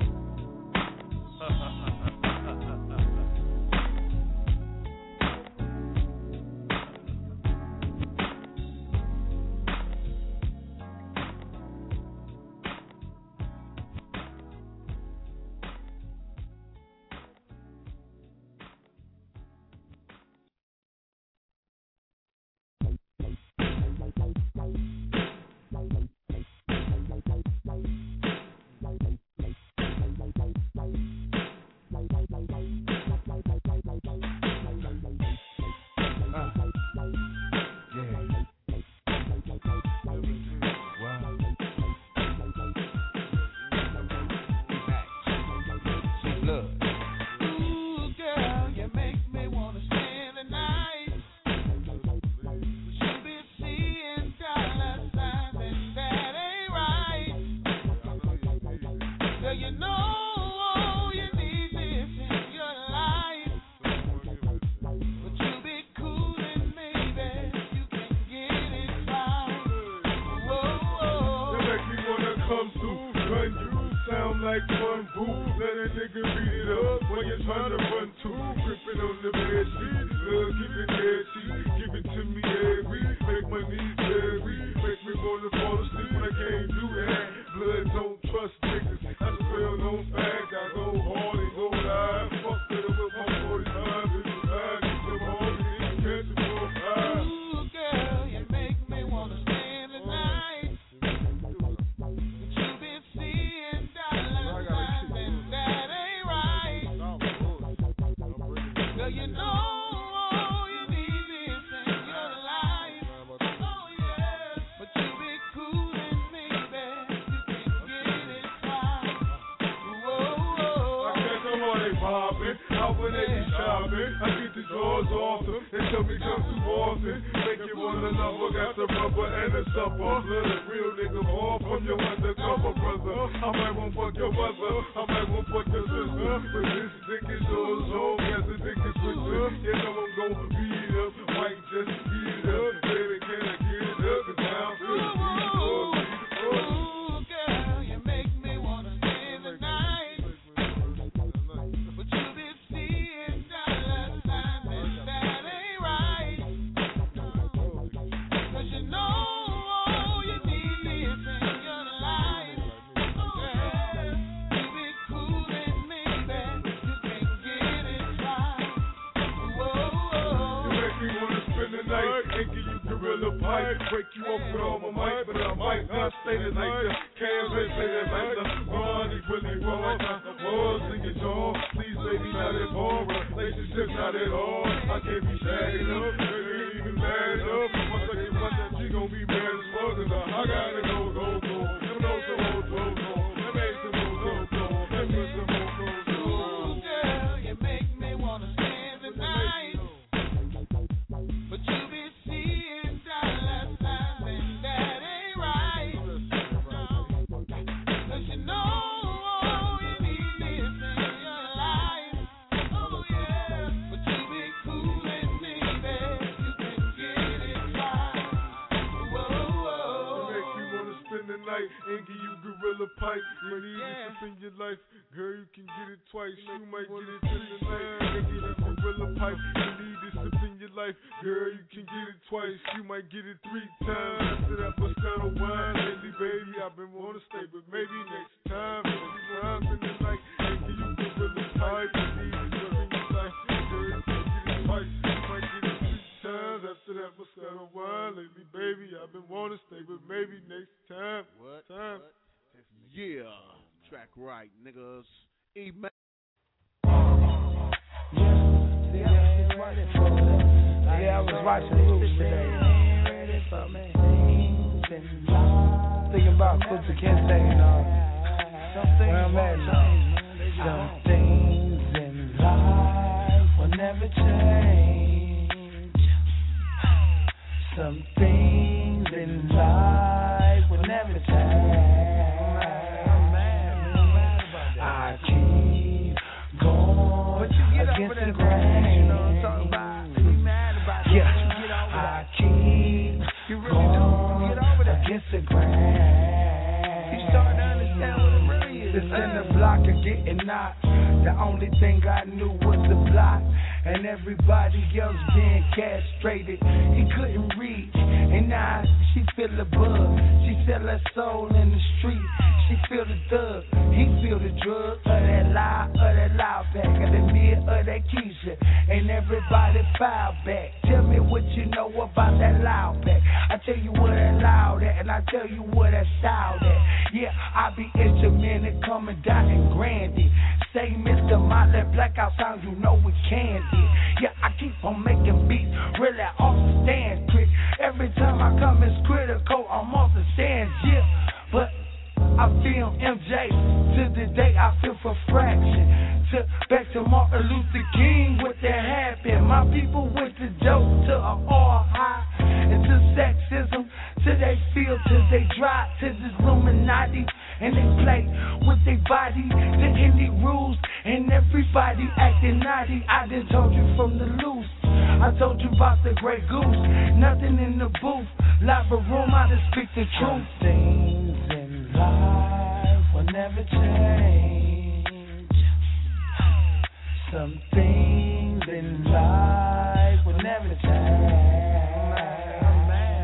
like one boo. Let a nigga beat it up when you're trying to run to. Gripping on the bed sheet, love give it dead cheap. Give it to me every make my knees heavy, make me wanna fall asleep when I can't do that. Blood don't trust niggas, that's a well-known fact. I go hard and go live, fuck it up with my 45, and you high, get them hard and you catch them on high. Ooh, girl, you make me wanna spend the night. But you been seeing dollar signs and that ain't right. Girl, you know all you need is in your life. Oh yeah, but you been coolin', baby. You can get it twice. Whoa. I catch them while they poppin', out when they be shopping. I get the drawers off them, they tell me come too often. Make you wanna love, I got the rubber and the supper. Let a real nigga fall from your undercover brother. I might won't fuck your mother, I might won't fuck your sister. But this dick is yours, long as the dick is with you. You know I'm gon' beat up, might just beat up. Baby, can I get it up and down to the beat? Ooh, girl, you make me wanna spend the night. But you been seeing dollar signs and that ain't right. 'Cause you know all you need is in your life. Yeah, you been coolin', baby. You can get it right. Whoa. You make me wanna spend the night and give you gorilla pipe. Break you up with all my might, but I might not stay the night. Can't say that like the Ronnie really wrong. The boys in your jaw, please baby, not at all. Relationship not at all. I can't be shagging up, ain't even mad up. Once I get one that she gon' be mad as well, 'cause I gotta go. Them know some old go. Them ain't some old go. Them ain't some old go. Ooh, girl, you make me wanna spend the night. But you been seeing dollar signs and that ain't right. 'Cause you know all you need is in your life. Oh yeah, but you been coolin', baby. You can get it right. Whoa. Make you wanna spend the night and give you gorilla pipe. You need this up in your life, girl. You can get it twice. You might get it tonight and give you gorilla pipe. You need this up in your life, girl. You can get it twice. You might get it 3 times. After that, bust down a wine lately, baby. I've been wanna stay, but maybe next time. Maybe times in the night and give you gorilla pipe. You need this up in your life, girl. You can get it twice. You might get it 3 times. After that, bust down a wine lately, baby. I've been wanna stay, but maybe next time. What? Time. Yeah, track right, niggas. E-Man. Yeah, I was watching Roots today. Thinking about Kunta Kinte and where I'm at now. Some things in life will never change. Some things in life will never change. I keep going against the grain. You know what I'm talking about? Be mad about it. Yeah, I keep going against the grain. You starting to understand what it really is. This in the block of getting knocked. The only thing I knew was the block, and everybody else being castrated. He couldn't reach, and now she feel the bug. She sell her soul in the street. She feel the thug. He feel the drug of that loud pack, of the mid of that Keisha, and everybody file back. Tell me what you know about that loud pack. I tell you what that loud at, and I tell you what that style at. Yeah, I be instrumental coming down in Grandy. Say Mr. Motley Blackout sound, you know we can do. Yeah, I keep on making beats, really off the stand quick. Every time I come it's critical, I'm off the stand, yeah. But I feel MJ, to the day I feel for fraction. Back to Martin Luther King, what that happened. My people went to dope, to an all high, and to sexism, till they feel, till they dry, to this Illuminati. And they play with their body, the indie rules, and everybody acting naughty. I done told you from the loose. I told you about the Grey Goose. Nothing in the booth, lava room, I just speak the truth. Things in life will never change. Some things in life will never change.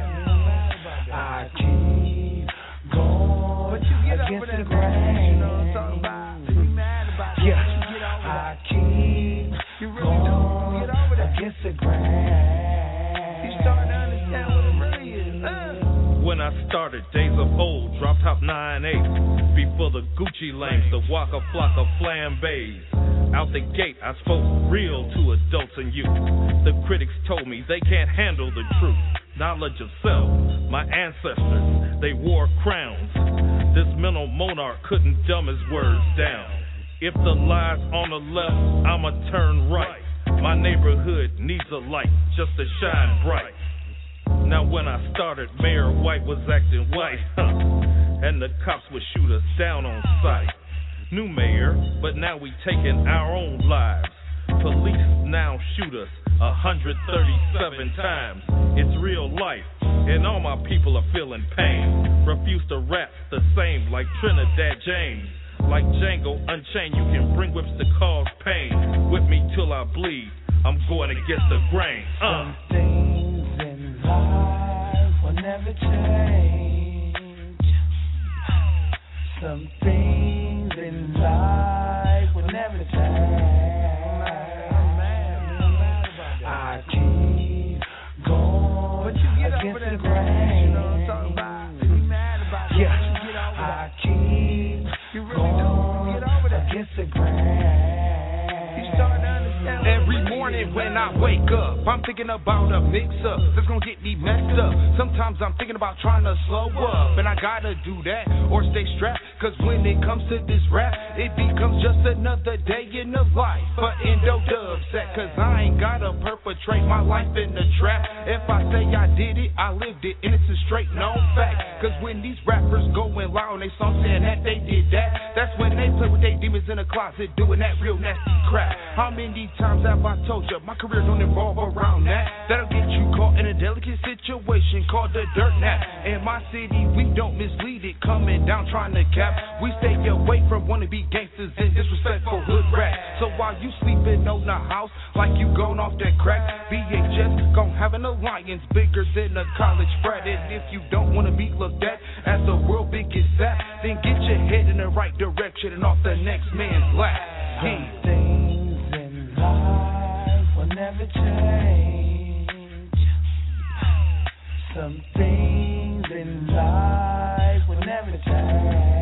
When I started, days of old, drop top 9/8. Before the Gucci lanes, the Waka Flocka flambés. Out the gate, I spoke real to adults and youth. The critics told me they can't handle the truth. Knowledge of self, my ancestors, they wore crowns. This mental monarch couldn't dumb his words down. If the lie's on the left, I'ma turn right. My neighborhood needs a light just to shine bright. Now when I started, Mayor White was acting white, and the cops would shoot us down on sight. New mayor, but now we taking our own lives. Police now shoot us 137 times. It's real life, and all my people are feeling pain. Refuse to rap the same like Trinidad James. Like Django Unchained, you can bring whips to cause pain. Whip me till I bleed, I'm going against the grain. Some things in life will never change. Some things in life will never change. I keep going against the grain. Yeah, I keep going against the grain. Every morning when I wake up, I'm thinking about a mix-up that's gonna get me messed up. Sometimes I'm thinking about trying to slow up, and I gotta do that or stay strapped. Cause when it comes to this rap, it becomes just another day in the life. But Endo Dubset, cause I ain't gotta perpetrate my life in the trap. If I say I did it, I lived it, and it's a straight known fact. Cause when these rappers going loud on they songs saying that they did that, that's when they play with their demons in the closet doing that real nasty crap. How many times have I told you my career don't involve around that? That'll get you caught in a delicate situation called the dirt nap. In my city, we don't mislead it, coming down trying to cap. We stay away from wannabe gangsters and disrespectful hood rap. So while you sleeping on the house like you going off that crack, BHS gon' have an alliance bigger than a college frat. And if you don't wanna be looked at as the world biggest sap, then get your head in the right direction and off the next man's lap. Some things in life will never change. Some things in life will never change.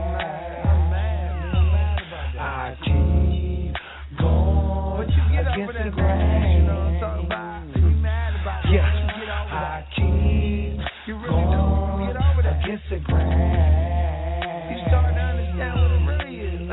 I keep going against the grain. Yeah, I keep going against the grain. You starting to understand what it really is.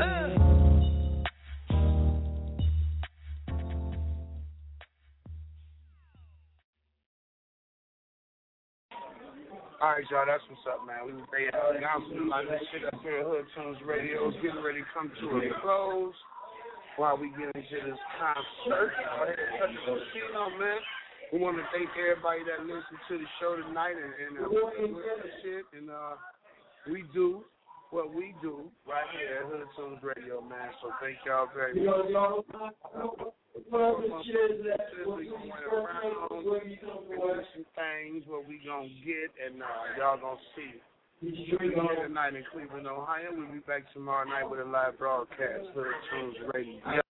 All right, y'all, that's what's up, man. We announcing a lot of shit up here at Hood Tunes Radio. It's getting ready to come to a close while we get into this concert. Go ahead and touch the casino, man. We want to thank everybody that listened to the show tonight and shit. And we do what we do right here at Hood Tunes Radio, man. So thank y'all very much. Some things what we gonna get, and y'all gonna see. We're here tonight in Cleveland, Ohio. We'll be back tomorrow night with a live broadcast. Hood Tunes Radio.